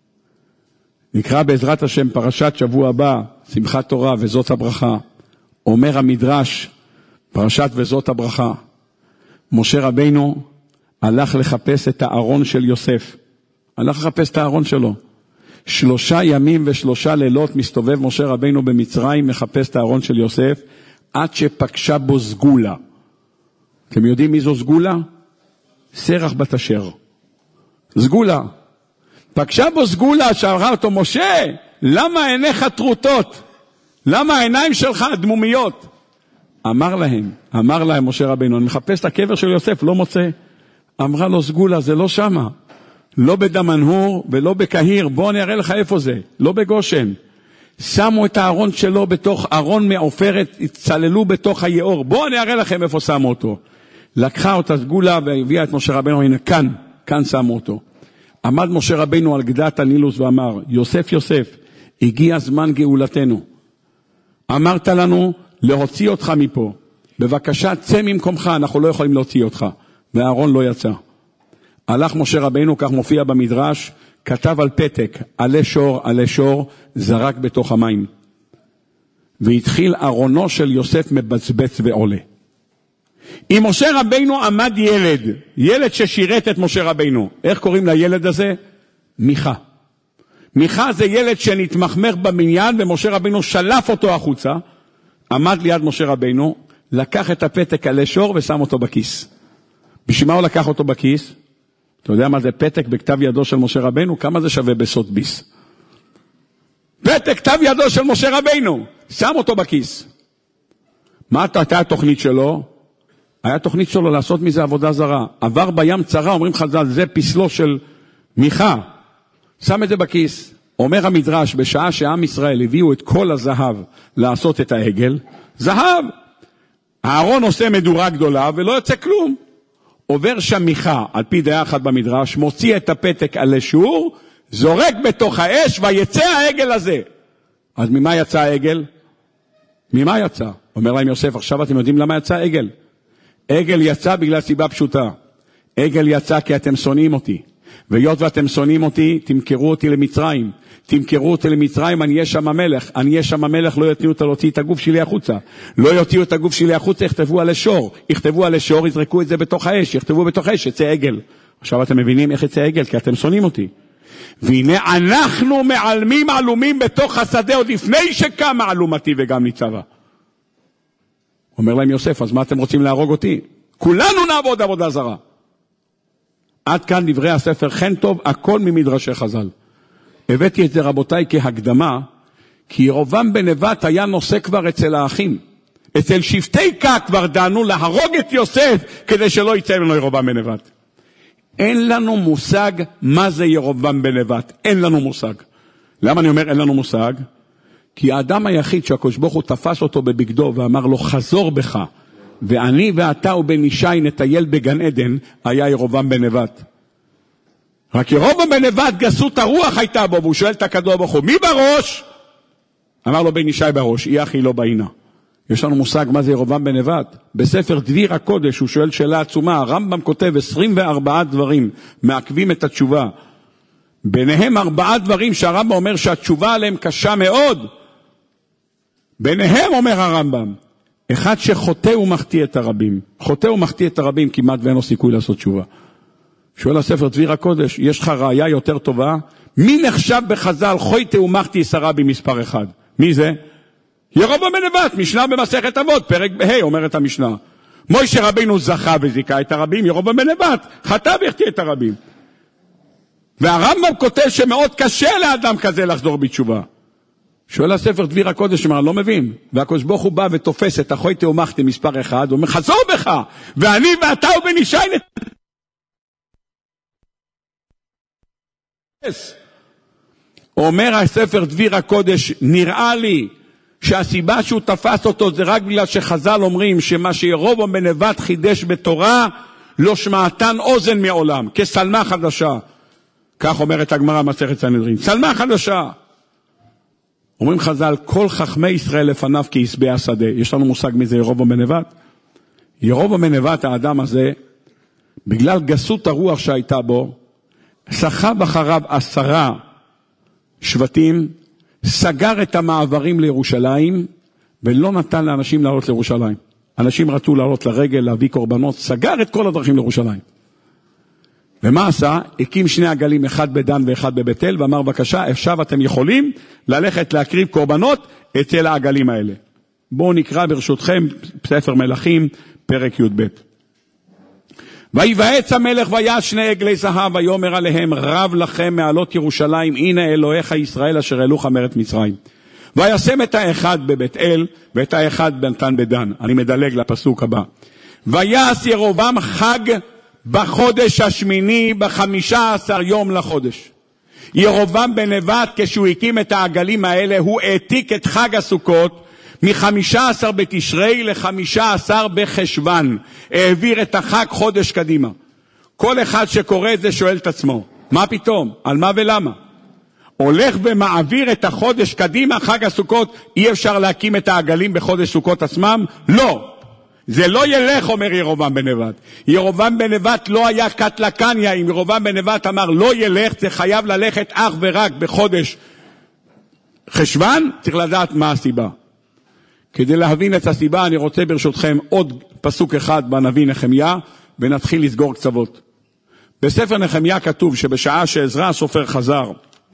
נקרא בעזרת השם פרשת שבוע הבא, שמחת תורה וזאת הברכה. אומר המדרש, פרשת וזאת הברכה, משה רבינו הלך לחפש את הארון של יוסף. הלך לחפש את הארון שלו. 3 ימים ו3 לילות מסתובב משה רבינו במצרים, מחפש את הארון של יוסף, עד שפגשה בו סגולה. אתם יודעים מי זו סגולה? סרח בת אשר. סגולה. פגשה בו סגולה, שאמרה אותו, משה, למה עיניך טרוטות? למה העיניים שלך דמומיות? אמר להם משה רבינו, אני מחפש את הקבר של יוסף, לא מוצא. אמרה לו סגולה, זה לא שמה. לא בדמנהור ולא בקהיר, בוא אני אראה לך איפה זה. לא בגושן. שמו את הארון שלו בתוך ארון מעופרת, הצללו בתוך היאור. בוא אני אראה לכם איפה שמו אותו. לקחה אותה סגולה והביאה את משה רבינו, הנה כאן שמו אותו. עמד משה רבינו על גדת הנילוס ואמר, יוסף יוסף, הגיע זמן גאולתנו. אמרת לנו להוציא אותך מפה. בבקשה צא ממקומך, אנחנו לא יכולים להוציא אותך. והארון לא יצא. הלך משה רבינו, כך מופיע במדרש, כתב על פתק, עלי שור, זרק בתוך המים. והתחיל ארונו של יוסף מבצבץ ועולה. אם משה רבינו עמד ילד ששירת את משה רבינו, איך קוראים לילד הזה? מיכה. מיכה זה ילד שנתמחמר במניין, ומשה רבינו שלף אותו החוצה, עמד ליד משה רבינו, לקח את הפתק עלי שור ושם אותו בכיס. בשביל מה הוא לקח אותו בכיס? אתה יודע מה זה פתק בכתב ידו של משה רבינו? כמה זה שווה בסוד ביס? פתק כתב ידו של משה רבינו, שם אותו בכיס. מה הייתה התוכנית שלו? היה תוכנית שלו לעשות מזה עבודה זרה. עבר בים צרה, אומרים חז"ל, זה פסלו של מיכה. שם את זה בכיס. אומר המדרש, בשעה שעם ישראל הביאו את כל הזהב לעשות את העגל, זהב, הארון עושה מדורה גדולה ולא יוצא כלום. עובר שם מיכה, על פי דעה אחת במדרש, מוציא את הפתק על לשור, זורק בתוך האש ויצא העגל הזה. אז ממה יצא העגל? ממה יצא? אומר להם יוסף, עכשיו אתם יודעים למה יצא עגל? עגל יצא בגלל סיבה פשוטה. עגל יצא כי אתם שונאים אותי. והיות ואתם שונאים אותי, תמכרו אותי למצרים. תמכרו אותי למצרים, אני אהיה שם המלך. אני אהיה שם המלך, לא יתניעו להוציא את הגוף שלי החוצה. לא יוציאו את הגוף שלי החוצה, יכתבו על השור. יכתבו על השור, יזרקו את זה בתוך האש. יכתבו בתוך האש, יצא עגל. עכשיו אתם מבינים איך יצא עגל? כי אתם שונאים אותי. והנה אנחנו מעלמים עלומים בתוך השדה, עוד לפני שקם מעלומתי וגם ניצבה. אומר להם יוסף, אז מה אתם רוצים להרוג אותי? כולנו נעבוד עבודה זרה. עד כאן דברי הספר חן טוב, הכל ממדרשי חז"ל. הבאתי את זה רבותיי כהקדמה, כי ירבעם בן נבט היה נושא כבר אצל האחים. אצל שבטי קה כבר דענו להרוג את יוסף, כדי שלא יצא ממנו ירבעם בן נבט. אין לנו מושג מה זה ירבעם בן נבט. אין לנו מושג. למה אני אומר אין לנו מושג? כי האדם היחיד שהקדוש ברוך הוא תפס אותו בבגדו ואמר לו חזור בך, ואני ואתה ובן ישי נטייל בגן עדן, היה ירבעם בן נבט. רק ירבעם בן נבט גסות הרוח הייתה בו, והוא שואל את הקדוש ברוך הוא, מי בראש? אמר לו בן ישי בראש, היא אחי לא בעינה. יש לנו מושג מה זה ירבעם בן נבט. בספר דביר הקודש הוא שואל שאלה עצומה, הרמב"ם כותב 24 דברים מעכבים את התשובה. ביניהם 4 דברים שהרמב"ם אומר שהתשובה עליהם קשה מאוד. ביניהם אומר הרמב"ם, אחד שחוטא ומחטיא את הרבים. חוטא ומחטיא את הרבים כמעט ואין לו סיכוי לעשות תשובה. שואל הספר דביר הקודש, יש לך ראיה יותר טובה? מי נחשב בחז"ל חוטא ומחטיא הרבי מספר 1? מי זה? ירבעם בן נבט, משנה במסכת אבות, פרק בה' אומרת המשנה. מוישה רבינו זכה וזיכה את הרבים, ירבעם בן נבט חטא והחטיא את הרבים. והרמב"ם כותב שמאוד קשה לאדם כזה לחזור בתשובה. שואל הספר דביר הקודש, אומר, לא מבין. והקדוש ברוך הוא בא ותופס את החוטא ומחטיא מספר 1, הוא אומר, חזור בך, ואני ואתה ובן ישי אומר הספר דביר הקודש, נראה לי שהסיבה שהוא תפס אותו זה רק בגלל שחז"ל אומרים שמה שירבעם בן נבט חידש בתורה לא שמעתן אוזן מעולם, כסלמה חדשה. כך אומרת הגמרא מסכת סנהדרין, סלמה חדשה. אומרים חז"ל, כל חכמי ישראל לפניו כעשבי השדה. יש לנו מושג מזה ירבעם בן נבט? ירבעם בן נבט, האדם הזה, בגלל גסות הרוח שהייתה בו, סחב אחריו 10 שבטים, סגר את המעברים לירושלים, ולא נתן לאנשים לעלות לירושלים. אנשים רצו לעלות לרגל, להביא קורבנות, סגר את כל הדרכים לירושלים. ומה עשה? הקים 2 עגלים, אחד בדן ואחד בבית אל, ואמר בבקשה, עכשיו אתם יכולים ללכת להקריב קורבנות אצל העגלים האלה. בואו נקרא ברשותכם ספר מלכים, פרק י"ב. ויבעץ המלך ויעש 2 עגלי זהב, ויאמר עליהם, רב לכם מעלות ירושלים, הנה אלוהיך ישראל אשר העלוך מארץ מצרים. וישם את האחד בבית אל, ואת האחד בנתן בדן. אני מדלג לפסוק הבא. ויעש ירבעם חג בחודש השמיני, ב15 יום לחודש. ירבעם בן נבט, כשהוא הקים את העגלים האלה, הוא העתיק את חג הסוכות, מ15 בתשרי ל15 בחשוון. העביר את החג חודש קדימה. כל אחד שקורא את זה שואל את עצמו, מה פתאום? על מה ולמה? הולך ומעביר את החודש קדימה, חג הסוכות, אי אפשר להקים את העגלים בחודש סוכות עצמם? לא. זה לא ילך, אומר ירבעם בן נבט. ירבעם בן נבט לא היה קטלקניה. אם ירבעם בן נבט אמר לא ילך, זה חייב ללכת אך ורק בחודש חשוון, צריך לדעת מה הסיבה. כדי להבין את הסיבה, אני רוצה ברשותכם עוד פסוק אחד בנביא נחמיה, ונתחיל לסגור קצוות. בספר נחמיה כתוב שבשעה שעזרא הסופר חזר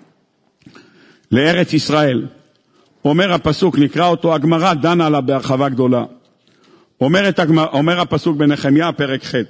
לארץ ישראל, אומר הפסוק, נקרא אותו, הגמרא דנה עליו בהרחבה גדולה. אומר הפסוק בנחמיה פרק ח'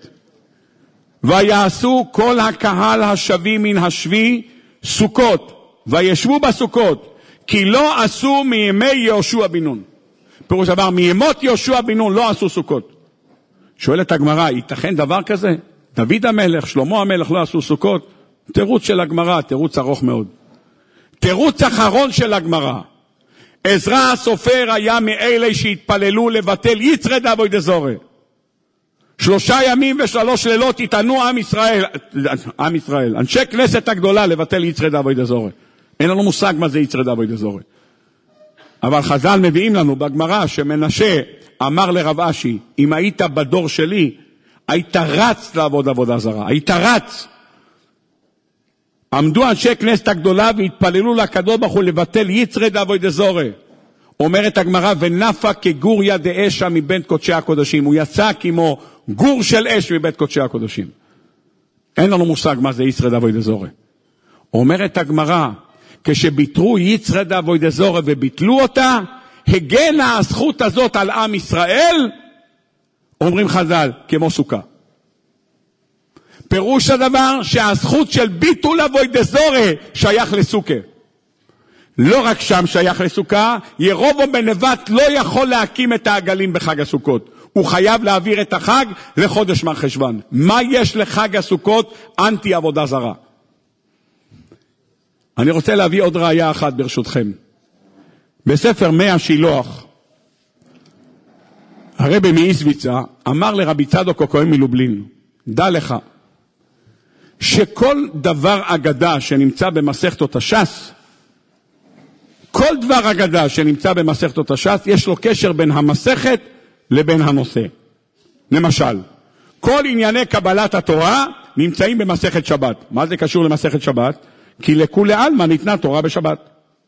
ויעשו כל הקהל השבים מן השבי סוכות, וישבו בסוכות, כי לא עשו מימי יהושע בן נון. פירוש דבר, מימות יהושע בן נון לא עשו סוכות. שואלת הגמרא, ייתכן דבר כזה? דוד המלך, שלמה המלך לא עשו סוכות? תירוץ של הגמרא, תירוץ ארוך מאוד. תירוץ אחרון של הגמרא. עזרא הסופר היה מאלה שהתפללו לבטל יצרי דאבוידע זורע. 3 ימים ו3 לילות התענו עם ישראל, אנשי כנסת הגדולה לבטל יצרי דאבוידע זורע. אין לנו מושג מה זה יצרי דאבוידע זורע. אבל חז"ל מביאים לנו בגמרא שמנשה אמר לרב אשי, אם היית בדור שלי, היית רץ לעבוד עבודה זרה, היית רץ. עמדו אנשי כנסת הגדולה והתפללו לקדוש ברוך הוא לבטל יצרי דאבוידע זורע. אומרת הגמרא, ונפה כגוריה דאשה מבין קודשי הקודשים. הוא יצא כמו גור של אש מבית קודשי הקודשים. אין לנו מושג מה זה יצרי דאבוידע זורע. אומרת הגמרא, כשביטרו יצרי דאבוידע זורע וביטלו אותה, הגנה הזכות הזאת על עם ישראל, אומרים חז"ל, כמו סוכה. פירוש הדבר שהזכות של ביטול אבוידע זורע שייך לסוכה. לא רק שם שייך לסוכה, ירובעם בן נבט לא יכול להקים את העגלים בחג הסוכות. הוא חייב להעביר את החג לחודש מרחשוון. מה יש לחג הסוכות? אנטי עבודה זרה. אני רוצה להביא עוד ראיה אחת ברשותכם. בספר 100 שילוח, הרבי מאיסוויצה אמר לרבי צדוק הכהן מלובלין, דע לך, שכל דבר אגדה שנמצא במסכתות הש"ס, כל דבר אגדה שנמצא במסכתות הש"ס, יש לו קשר בין המסכת לבין הנושא. למשל, כל ענייני קבלת התורה נמצאים במסכת שבת. מה זה קשור למסכת שבת? כי לכולי עלמא ניתנה תורה בשבת.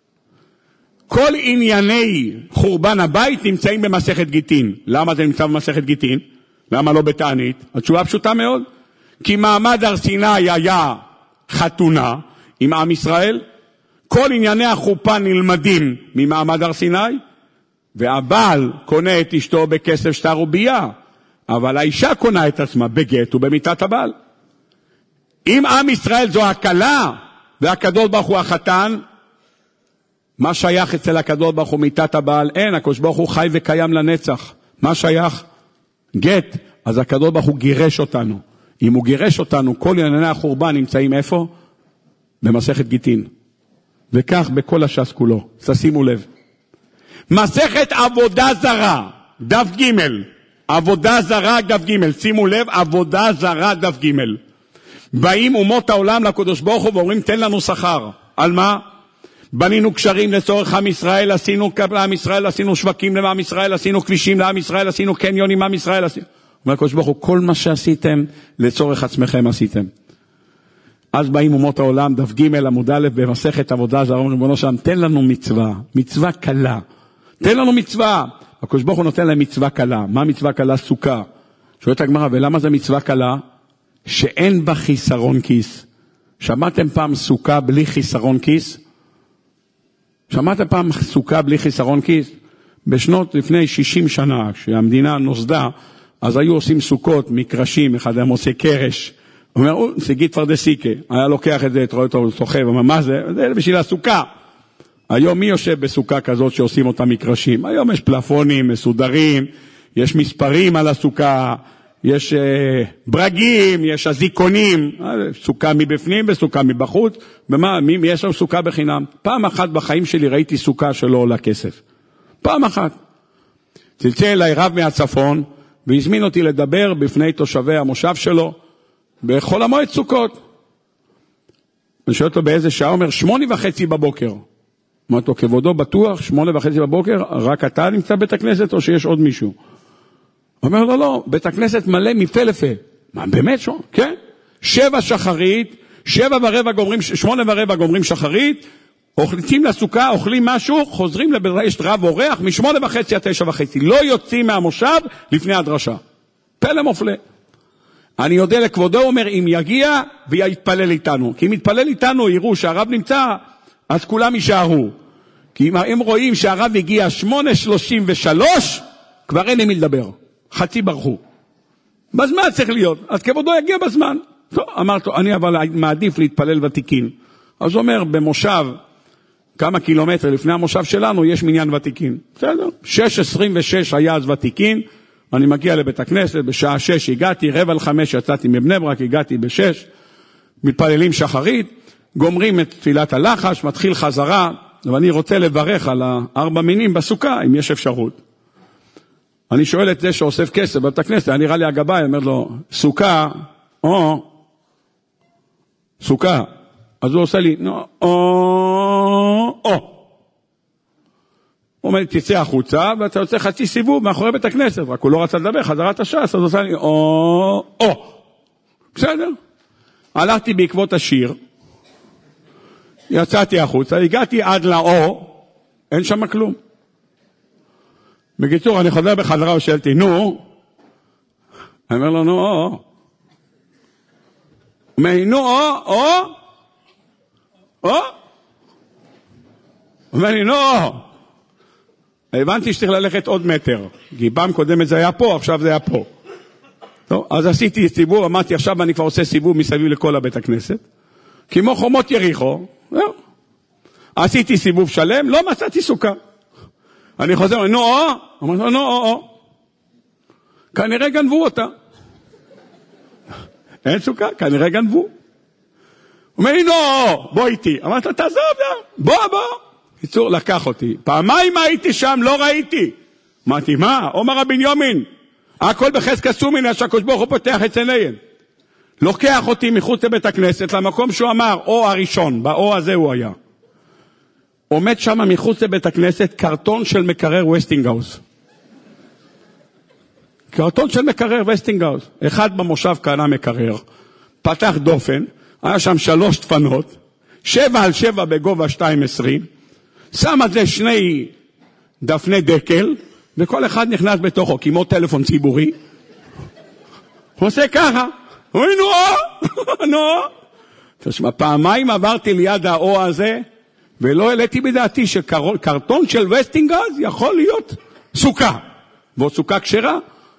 כל ענייני חורבן הבית נמצאים במסכת גיטין. למה זה נמצא במסכת גיטין? למה לא בתענית? התשובה פשוטה מאוד. כי מעמד הר סיני היה חתונה עם עם ישראל, כל ענייני החופה נלמדים ממעמד הר סיני, והבעל קונה את אשתו בכסף שטר ובייה, אבל האישה קונה את עצמה בגט ובמיתת הבעל. אם עם ישראל זו הכלה, והקדוש ברוך הוא החתן, מה שייך אצל הקדוש ברוך הוא מיתת הבעל? אין, הקדוש ברוך הוא חי וקיים לנצח. מה שייך? גט. אז הקדוש ברוך הוא גירש אותנו. אם הוא גירש אותנו, כל ענייני החורבן נמצאים איפה? במסכת גיטין. וכך בכל הש"ס כולו. תשימו לב. מסכת עבודה זרה, דף ג', עבודה זרה דף ג', שימו לב, עבודה זרה דף ג'. באים אומות העולם לקדוש ברוך הוא ואומרים תן לנו שכר. על מה? בנינו קשרים לצורך עם ישראל, עשינו לעם ישראל, עשינו שווקים לעם ישראל, עשינו כבישים לעם ישראל, עשינו קניונים לעם ישראל, עשינו... אומר הקדוש ברוך הוא, כל מה שעשיתם לצורך עצמכם עשיתם. אז באים אומות העולם, דף ג' עמוד א' במסכת עבודה זרה, אומרים בנו שם, תן לנו מצווה, מצווה קלה. תן לנו מצווה. הקדוש ברוך הוא נותן להם מצווה קלה. מה מצווה קלה? סוכה. שואלת הגמרא, ולמה זה מצווה קלה? שאין בה חיסרון כיס. שמעתם פעם סוכה בלי חיסרון כיס? שמעתם פעם סוכה בלי חיסרון כיס? בשנות לפני 60 שנה, כשהמדינה נוסדה, אז היו עושים סוכות מקרשים, אחד היה עושה קרש. הוא אומר, סגית פרדסיקה. היה לוקח את זה, רואה אותו, סוחב, אומר, מה זה? זה בשביל הסוכה. היום מי יושב בסוכה כזאת שעושים אותה מקרשים? היום יש פלאפונים מסודרים, יש מספרים על הסוכה, יש ברגים, יש הזיקונים, סוכה מבפנים וסוכה מבחוץ, מי יש שם סוכה בחינם? פעם אחת בחיים שלי ראיתי סוכה שלא עולה כסף. פעם אחת. צלצל אליי רב מהצפון, והזמין אותי לדבר בפני תושבי המושב שלו, בכל המועד סוכות. אני שואל אותו באיזה שעה, אומר 8:30 בבוקר. אמרתי לו, כבודו בטוח, 8:30 בבוקר, רק אתה נמצא בית הכנסת או שיש עוד מישהו? אומר לו, לא, בית הכנסת מלא מפה לפה. מה, באמת שו? כן. 7 שחרית, 8:15 גומרים שחרית, אוכלים לסוכה, אוכלים משהו, חוזרים לבית רב אורח, מ8:30 עד 9:30. לא יוצאים מהמושב לפני הדרשה. פלא מופלא. אני יודע לכבודו, אומר, אם יגיע ויתפלל איתנו. כי אם יתפלל איתנו, יראו שהרב נמצא, אז כולם יישארו. כי אם הם רואים שהרב הגיע 8:33, כבר אין למי לדבר. חצי ברחו. בזמן צריך להיות. אז כבודו יגיע בזמן. טוב, אמרתי, אני אבל מעדיף להתפלל ותיקין. אז הוא אומר, במושב, כמה קילומטר לפני המושב שלנו, יש מניין ותיקין. בסדר? 6:26 היה אז ותיקין. אני מגיע לבית הכנסת, בשעה 6 הגעתי, 4:45 יצאתי מבני ברק, הגעתי ב6, מתפללים שחרית, גומרים את תפילת הלחש, מתחיל חזרה, ואני רוצה לברך על 4 מינים בסוכה, אם יש אפשרות. אני שואל את זה שאוסף כסף בבית הכנסת, אני נראה לי הגבאי, אומר לו, סוכה, או, סוכה. אז הוא עושה לי, או. הוא אומר לי, תצא החוצה, ואתה יוצא חצי סיבוב מאחורי בית הכנסת, רק הוא לא רצה לדבר, חזרת הש"ס, אז הוא עושה לי, או. בסדר. הלכתי בעקבות השיר, יצאתי החוצה, הגעתי עד לאו, אין שם כלום. בקיצור, אני חוזר בחזרה ושאלתי, נו, אני אומר לו, נו, הוא אומר לי, נו, הוא אומר לי, נו, הבנתי שצריך ללכת עוד מטר, כי פעם קודמת זה היה פה, עכשיו זה היה פה. טוב, אז עשיתי סיבוב, אמרתי, עכשיו אני כבר עושה סיבוב מסביב לכל הבית הכנסת, כמו חומות יריחו, עשיתי סיבוב שלם, לא מצאתי סוכה. אני חוזר, נו, אמרתי, נו, כנראה גנבו אותה. אין סוכה, כנראה גנבו. הוא אומר לי, נו, בוא איתי. אמרתי, תעזוב, בוא. קיצור, לקח אותי. פעמיים הייתי שם, לא ראיתי. אמרתי, מה? אומר רבי בנימין, הכל בחזקת סומין, שהקדוש ברוך הוא פותח את עיניהם. לוקח אותי מחוץ לבית הכנסת, למקום שהוא אמר, או הראשון, באו הזה הוא היה. עומד שם מחוץ לבית הכנסת קרטון של מקרר וסטינגהאוס. קרטון של מקרר וסטינגהאוס. אחד במושב קנה מקרר, פתח דופן, היה שם 3 דפנות, 7x7 בגובה 2.20, שם על זה 2 דפני דקל, וכל אחד נכנס בתוכו, כמו טלפון ציבורי. הוא עושה ככה, הוא אומר, נו. תשמע, פעמיים עברתי ליד האו הזה, ולא העליתי בדעתי שקרטון של וסטינגהאוס יכול להיות סוכה, ועוד סוכה כשרה.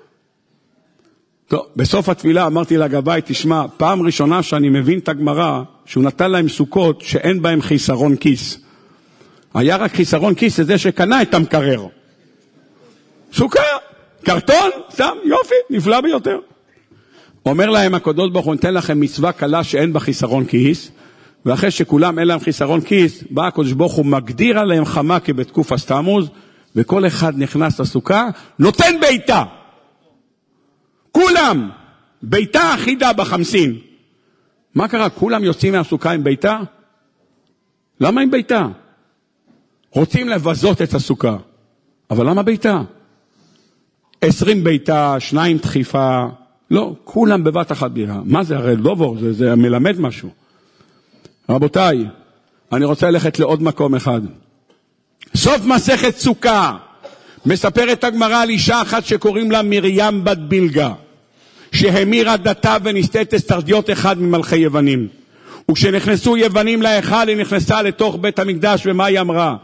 טוב, בסוף התפילה אמרתי לגבאי, תשמע, פעם ראשונה שאני מבין את הגמרא, שהוא נתן להם סוכות שאין בהם חיסרון כיס. היה רק חיסרון כיס לזה שקנה את המקרר. סוכה, קרטון, שם, יופי, נפלא ביותר. אומר להם הקדוש ברוך הוא, נתן לכם מצווה קלה שאין בה חיסרון כיס, ואחרי שכולם אין להם חיסרון כיס, בא הקדוש ברוך הוא מגדיר עליהם חמה כבתקופת תמוז, וכל אחד נכנס לסוכה, נותן ביתה. כולם, ביתה אחידה בחמסין. מה קרה? כולם יוצאים מהסוכה עם ביתה? למה עם ביתה? רוצים לבזות את הסוכה. אבל למה ביתה? 20 ביתה, 2 דחיפה, לא, כולם בבת אחת בירה. מה זה? הרי דובור, זה מלמד משהו. רבותיי, אני רוצה ללכת לעוד מקום אחד. סוף מסכת סוכה, מספרת הגמרא על אישה אחת שקוראים לה מרים בת בילגה, שהמירה דתה ונסתת סטרדיות אחד ממלכי יוונים. וכשנכנסו יוונים להיכל, היא נכנסה לתוך בית המקדש, ומה היא אמרה?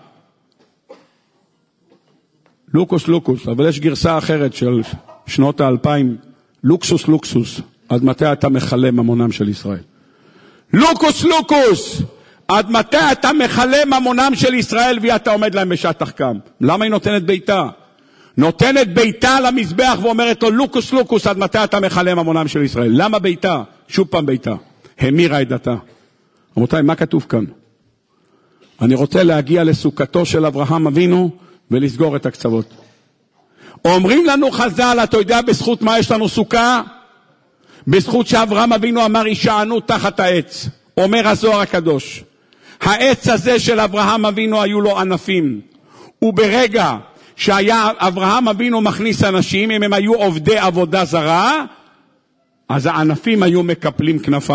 לוקוס, אבל יש גרסה אחרת של שנות ה-2000, לוקסוס, עד מתי אתה מחלה ממונם של ישראל? לוקוס, עד מתי אתה מחלה ממונם של ישראל, ואתה עומד להם בשעת תחכם? למה היא נותנת ביתה? נותנת ביתה למזבח ואומרת לו, לוקוס, עד מתי אתה מחלה ממונם של ישראל? למה ביתה? שוב פעם ביתה. המירה את דתה. רבותיי, מה כתוב כאן? אני רוצה להגיע לסוכתו של אברהם אבינו, ולסגור את הקצוות. אומרים לנו חז"ל, אתה יודע בזכות מה יש לנו סוכה? בזכות שאברהם אבינו אמר, ישענו תחת העץ. אומר הזוהר הקדוש, העץ הזה של אברהם אבינו היו לו ענפים, וברגע שהיה אברהם אבינו מכניס אנשים, אם הם היו עובדי עבודה זרה, אז הענפים היו מקפלים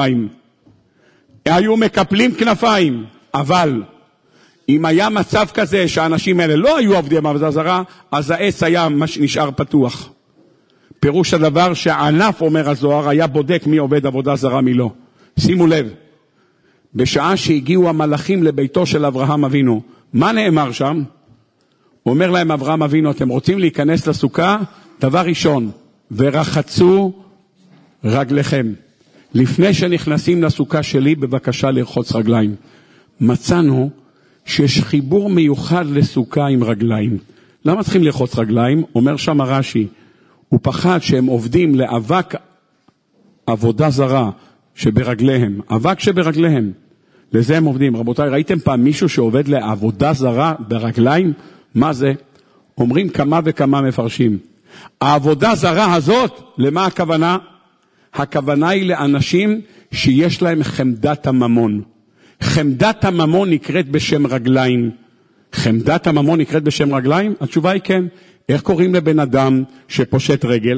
כנפיים. אבל אם היה מצב כזה שהאנשים האלה לא היו עובדי עבודה זרה, אז העץ היה נשאר פתוח. פירוש הדבר שהענף, אומר הזוהר, היה בודק מי עובד עבודה זרה מי לא. שימו לב, בשעה שהגיעו המלאכים לביתו של אברהם אבינו, מה נאמר שם? הוא אומר להם, אברהם אבינו, אתם רוצים להיכנס לסוכה? דבר ראשון, ורחצו רגליכם. לפני שנכנסים לסוכה שלי, בבקשה לרחוץ רגליים. מצאנו שיש חיבור מיוחד לסוכה עם רגליים. למה צריכים לרחוץ רגליים? אומר שם רש"י, הוא פחד שהם עובדים לאבק עבודה זרה שברגליהם, אבק שברגליהם. לזה הם עובדים. רבותיי, ראיתם פעם מישהו שעובד לעבודה זרה ברגליים? מה זה? אומרים כמה וכמה מפרשים. העבודה זרה הזאת, למה הכוונה? הכוונה היא לאנשים שיש להם חמדת הממון. חמדת הממון נקראת בשם רגליים. חמדת הממון נקראת בשם רגליים? התשובה היא כן. איך קוראים לבן אדם שפושט רגל?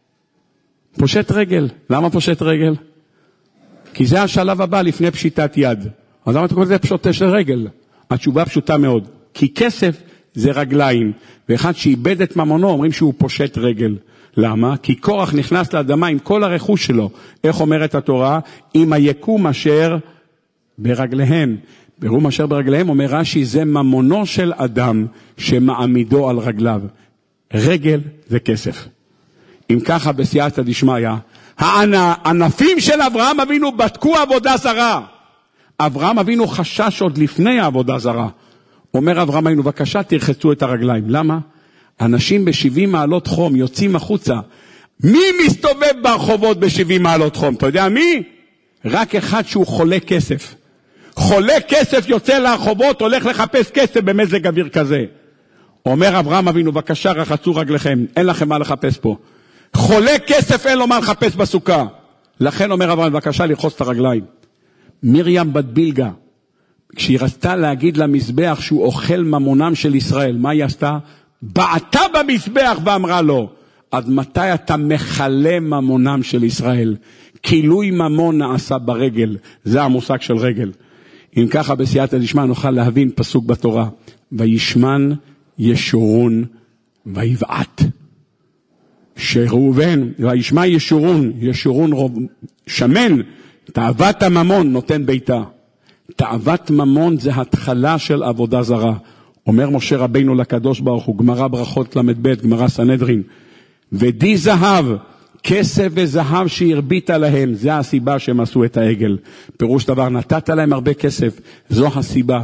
פושט רגל. למה פושט רגל? כי זה השלב הבא לפני פשיטת יד. אז למה אתה קורא לזה פשוטה של רגל? התשובה פשוטה מאוד. כי כסף זה רגליים. ואחד שאיבד את ממונו אומרים שהוא פושט רגל. למה? כי קורח נכנס לאדמה עם כל הרכוש שלו. איך אומרת התורה? עם היקום אשר ברגליהם. ברום אשר ברגליהם אומר רש"י, זה ממונו של אדם שמעמידו על רגליו. רגל זה כסף. אם ככה בסייעתא דשמיא, הענפים של אברהם אבינו בדקו עבודה זרה. אברהם אבינו חשש עוד לפני העבודה זרה. אומר אברהם אבינו, בבקשה תרחצו את הרגליים. למה? אנשים ב-70 מעלות חום יוצאים החוצה. מי מסתובב ברחובות ב-70 מעלות חום? אתה יודע מי? רק אחד שהוא חולה כסף. חולה כסף יוצא לרחובות, הולך לחפש כסף במזג אוויר כזה. אומר אברהם אבינו, בבקשה רחצו רגליכם, אין לכם מה לחפש פה. חולה כסף אין לו מה לחפש בסוכה. לכן אומר אברהם, בבקשה לרחוץ את הרגליים. מרים בת בילגה, כשהיא רצתה להגיד למזבח שהוא אוכל ממונם של ישראל, מה היא עשתה? בעטה במזבח ואמרה לו, עד מתי אתה מחלה ממונם של ישראל? כילוי ממון נעשה ברגל, זה המושג של רגל. אם ככה בסייעתא דשמיא נוכל להבין פסוק בתורה, וישמן ישורון ויבעט. שראובן, וישמע ישורון, ישורון שמן, תאוות הממון נותן ביתה. תאוות ממון זה התחלה של עבודה זרה. אומר משה רבינו לקדוש ברוך הוא, גמרא ברכות למד ב', גמרא סנהדרין, ודי זהב, כסף וזהב שהרבית להם, זה הסיבה שהם עשו את העגל. פירוש דבר, נתת להם הרבה כסף, זו הסיבה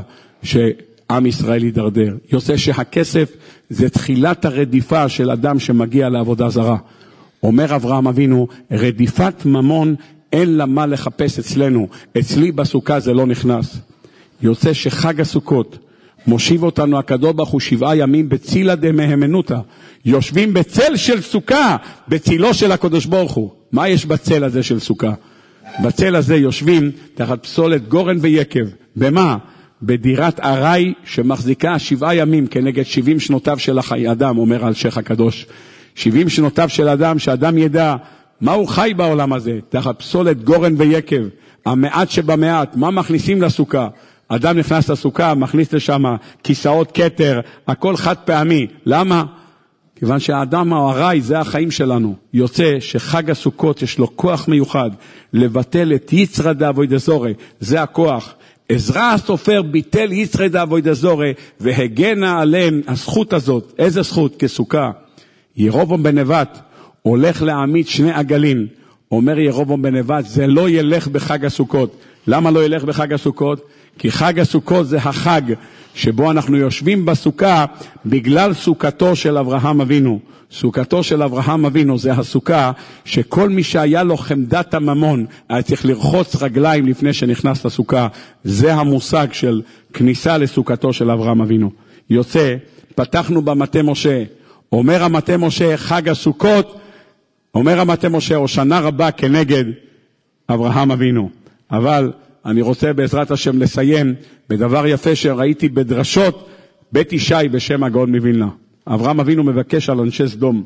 שעם ישראל יידרדר. יוצא שהכסף זה תחילת הרדיפה של אדם שמגיע לעבודה זרה. אומר אברהם אבינו, רדיפת ממון אין לה מה לחפש אצלנו, אצלי בסוכה זה לא נכנס. יוצא שחג הסוכות מושיב אותנו הקדוש ברוך הוא 7 ימים בצילה דמהימנותא, יושבים בצל של סוכה, בצילו של הקדוש ברוך הוא. מה יש בצל הזה של סוכה? בצל הזה יושבים תחת פסולת גורן ויקב. במה? בדירת ארעי שמחזיקה 7 ימים כנגד 70 שנותיו של האדם, אומר על שייך הקדוש. 70 שנותיו של אדם, שאדם ידע מה הוא חי בעולם הזה, תחת פסולת גורן ויקב, המעט שבמעט. מה מכניסים לסוכה? אדם נכנס לסוכה, מכניס לשם כיסאות כתר, הכל חד פעמי. למה? כיוון שהאדם הארעי זה החיים שלנו. יוצא שחג הסוכות יש לו כוח מיוחד לבטל את יצרא דאבוידע זורע, זה הכוח. עזרא הסופר ביטל יצרא דאבוידע זורע והגנה עליהם הזכות הזאת. איזה זכות? כסוכה. ירובעם בן נבט הולך להעמיד 2 עגלים. אומר ירובעם בן נבט, זה לא ילך בחג הסוכות. למה לא ילך בחג הסוכות? כי חג הסוכות זה החג שבו אנחנו יושבים בסוכה בגלל סוכתו של אברהם אבינו. סוכתו של אברהם אבינו זה הסוכה שכל מי שהיה לו חמדת הממון היה צריך לרחוץ רגליים לפני שנכנס לסוכה. זה המושג של כניסה לסוכתו של אברהם אבינו. יוצא, פתחנו במטה משה, אומר המטה משה חג הסוכות, אומר המטה משה הושנה רבה כנגד אברהם אבינו. אבל אני רוצה בעזרת השם לסיים בדבר יפה שראיתי בדרשות בית ישי בשם הגאון מווילנה. אברהם אבינו מבקש על אנשי סדום.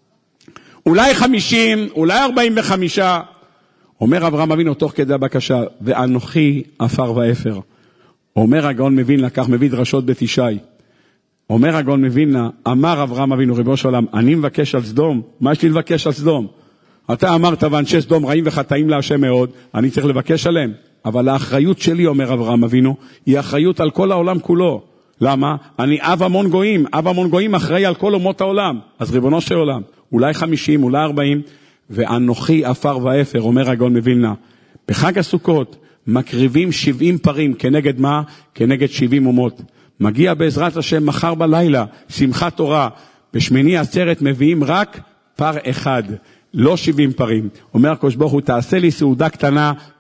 אולי 50, אולי 45. אומר אברהם אבינו תוך כדי הבקשה, ואנוכי עפר ואפר. אומר הגאון מווילנה, כך מביא דרשות בית ישי. אומר הגאון מווילנה, אמר אברהם אבינו ריבונו של עולם, אני מבקש על סדום. מה יש לי לבקש על סדום? אתה אמרת ואנשי סדום רעים וחטאים להשם מאוד, אני צריך לבקש עליהם. אבל האחריות שלי, אומר אברהם אבינו, היא אחריות על כל העולם כולו. למה? אני אב המון גויים, אב המון גויים אחראי על כל אומות העולם. אז ריבונו של עולם, אולי 50, אולי 40, ואנוכי עפר ואפר, אומר הגאון מווילנה. בחג הסוכות מקריבים 70 פרים, כנגד מה? כנגד 70 אומות. מגיע בעזרת השם מחר בלילה, שמחת תורה, בשמיני עצרת מביאים רק פר אחד, לא 70 פרים. אומר הקדוש ברוך הוא, תעשה לי סעודה קטנה,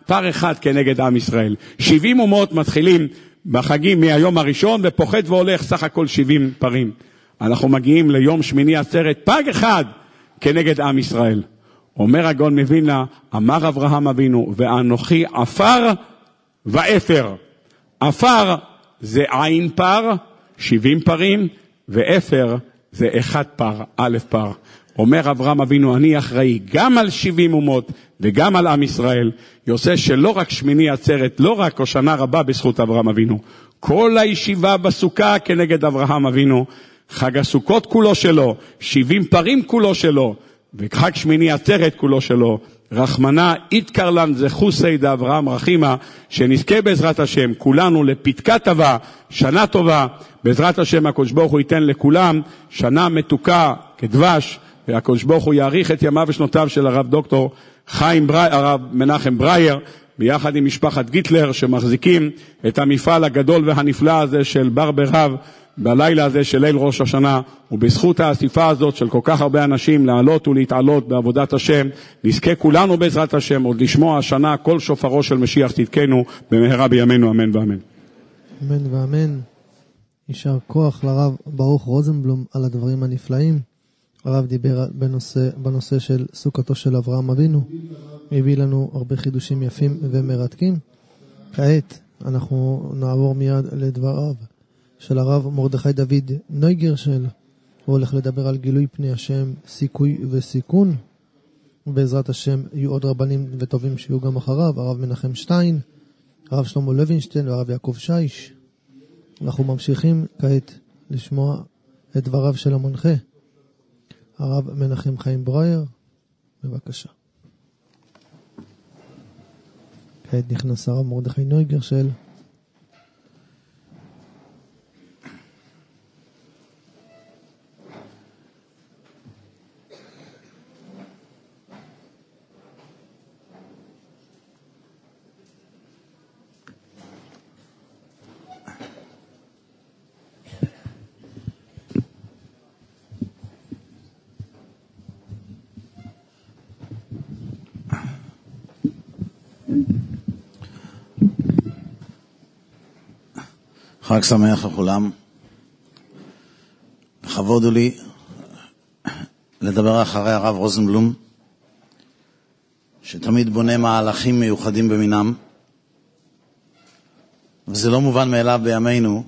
פר אחד כנגד עם ישראל. 70 אומות מתחילים בחגים מהיום הראשון, ופוחד והולך סך הכל 70 פרים. אנחנו מגיעים ליום שמיני עצרת, פג אחד כנגד עם ישראל. אומר הגאון מווילנה, אמר אברהם אבינו, ואנוכי עפר ואפר. עפר זה עין פר, 70 פרים, ואפר זה אחד פר, א' פר. אומר אברהם אבינו, אני אחראי גם על 70 אומות וגם על עם ישראל. יוצא שלא רק שמיני עצרת, לא רק הושנה רבה בזכות אברהם אבינו, כל הישיבה בסוכה כנגד אברהם אבינו, חג הסוכות כולו שלו, 70 פרים כולו שלו, וחג שמיני עצרת כולו שלו. רחמנה יתקרלן זכוסי דאברהם רחימה, שנזכה בעזרת השם כולנו לפתקה טובה, שנה טובה. בעזרת השם הקדוש ברוך הוא ייתן לכולם שנה מתוקה כדבש, והקדוש ברוך הוא יאריך את ימיו ושנותיו של הרב דוקטור הרב מנחם ברייר, ביחד עם משפחת גיטלר, שמחזיקים את המפעל הגדול והנפלא הזה של בר ברב בלילה הזה של ליל ראש השנה. ובזכות האסיפה הזאת של כל כך הרבה אנשים לעלות ולהתעלות בעבודת השם, נזכה כולנו בעזרת השם עוד לשמוע השנה כל שופרו של משיח צדקנו במהרה בימינו, אמן ואמן. אמן ואמן. יישר כוח לרב ברוך רוזנבלום על הדברים הנפלאים. הרב דיבר בנושא של סוכתו של אברהם אבינו, הביא לנו הרבה חידושים יפים ומרתקים. כעת אנחנו נעבור מיד לדבריו של הרב מרדכי דוד נויגרשל. הוא הולך לדבר על גילוי פני השם, סיכוי וסיכון. בעזרת השם יהיו עוד רבנים וטובים שיהיו גם אחריו, הרב מנחם שטיין, הרב שלמה לוינשטיין והרב יעקב שיש. אנחנו ממשיכים כעת לשמוע את דבריו של המונחה, הרב מנחם חיים ברייר. בבקשה. כעת נכנס הרב מרדכי נויגרשל. חג שמח לכולם. לכבוד הוא לי לדבר אחרי הרב רוזנבלום, שתמיד בונה מהלכים מיוחדים במינם, וזה לא מובן מאליו בימינו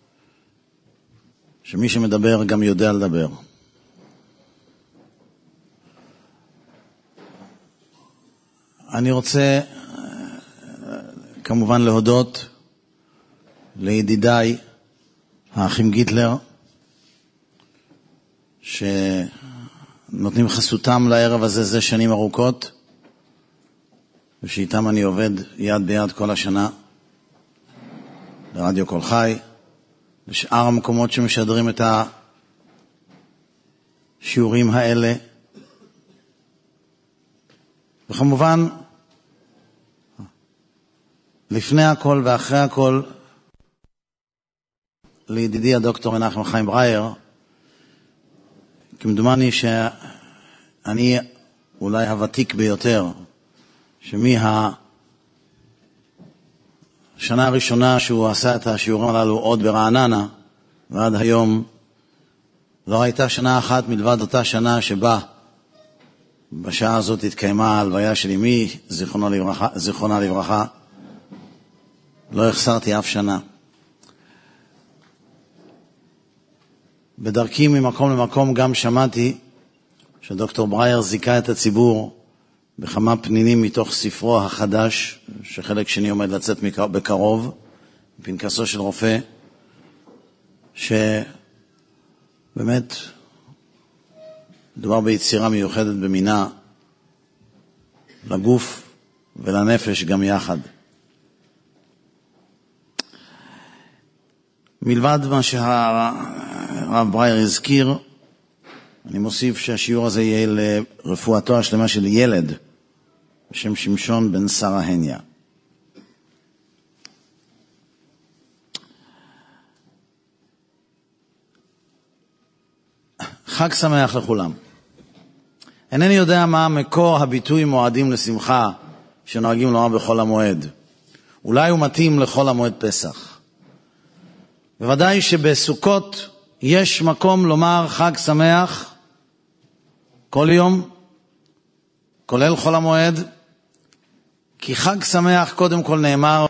שמי שמדבר גם יודע לדבר. אני רוצה כמובן להודות לידידיי האחים גיטלר, שנותנים חסותם לערב הזה זה שנים ארוכות, ושאיתם אני עובד יד ביד כל השנה, לרדיו קול חי, לשאר המקומות שמשדרים את השיעורים האלה, וכמובן לפני הכל ואחרי הכל לידידי הדוקטור מנחם חיים ברייר. כמדומני שאני אולי הוותיק ביותר, השנה הראשונה שהוא עשה את השיעורים הללו עוד ברעננה ועד היום לא הייתה שנה אחת מלבד אותה שנה שבה בשעה הזאת התקיימה ההלוויה של אמי זיכרונה לברכה. לא החסרתי אף שנה. בדרכי ממקום למקום גם שמעתי שדוקטור ברייר זיכה את הציבור בכמה פנינים מתוך ספרו החדש, שחלק שני עומד לצאת בקרוב, פנקסו של רופא, שבאמת מדובר ביצירה מיוחדת במינה, לגוף ולנפש גם יחד. מלבד מה שהרב ברייר הזכיר, אני מוסיף שהשיעור הזה יהיה לרפואתו השלמה של ילד בשם שמשון בן שרה הניה. חג שמח לכולם. אינני יודע מה מקור הביטוי מועדים לשמחה שנוהגים לומר בחול המועד. אולי הוא מתאים לחול המועד פסח. בוודאי שבסוכות יש מקום לומר חג שמח כל יום, כולל חול המועד, כי חג שמח קודם כל נאמר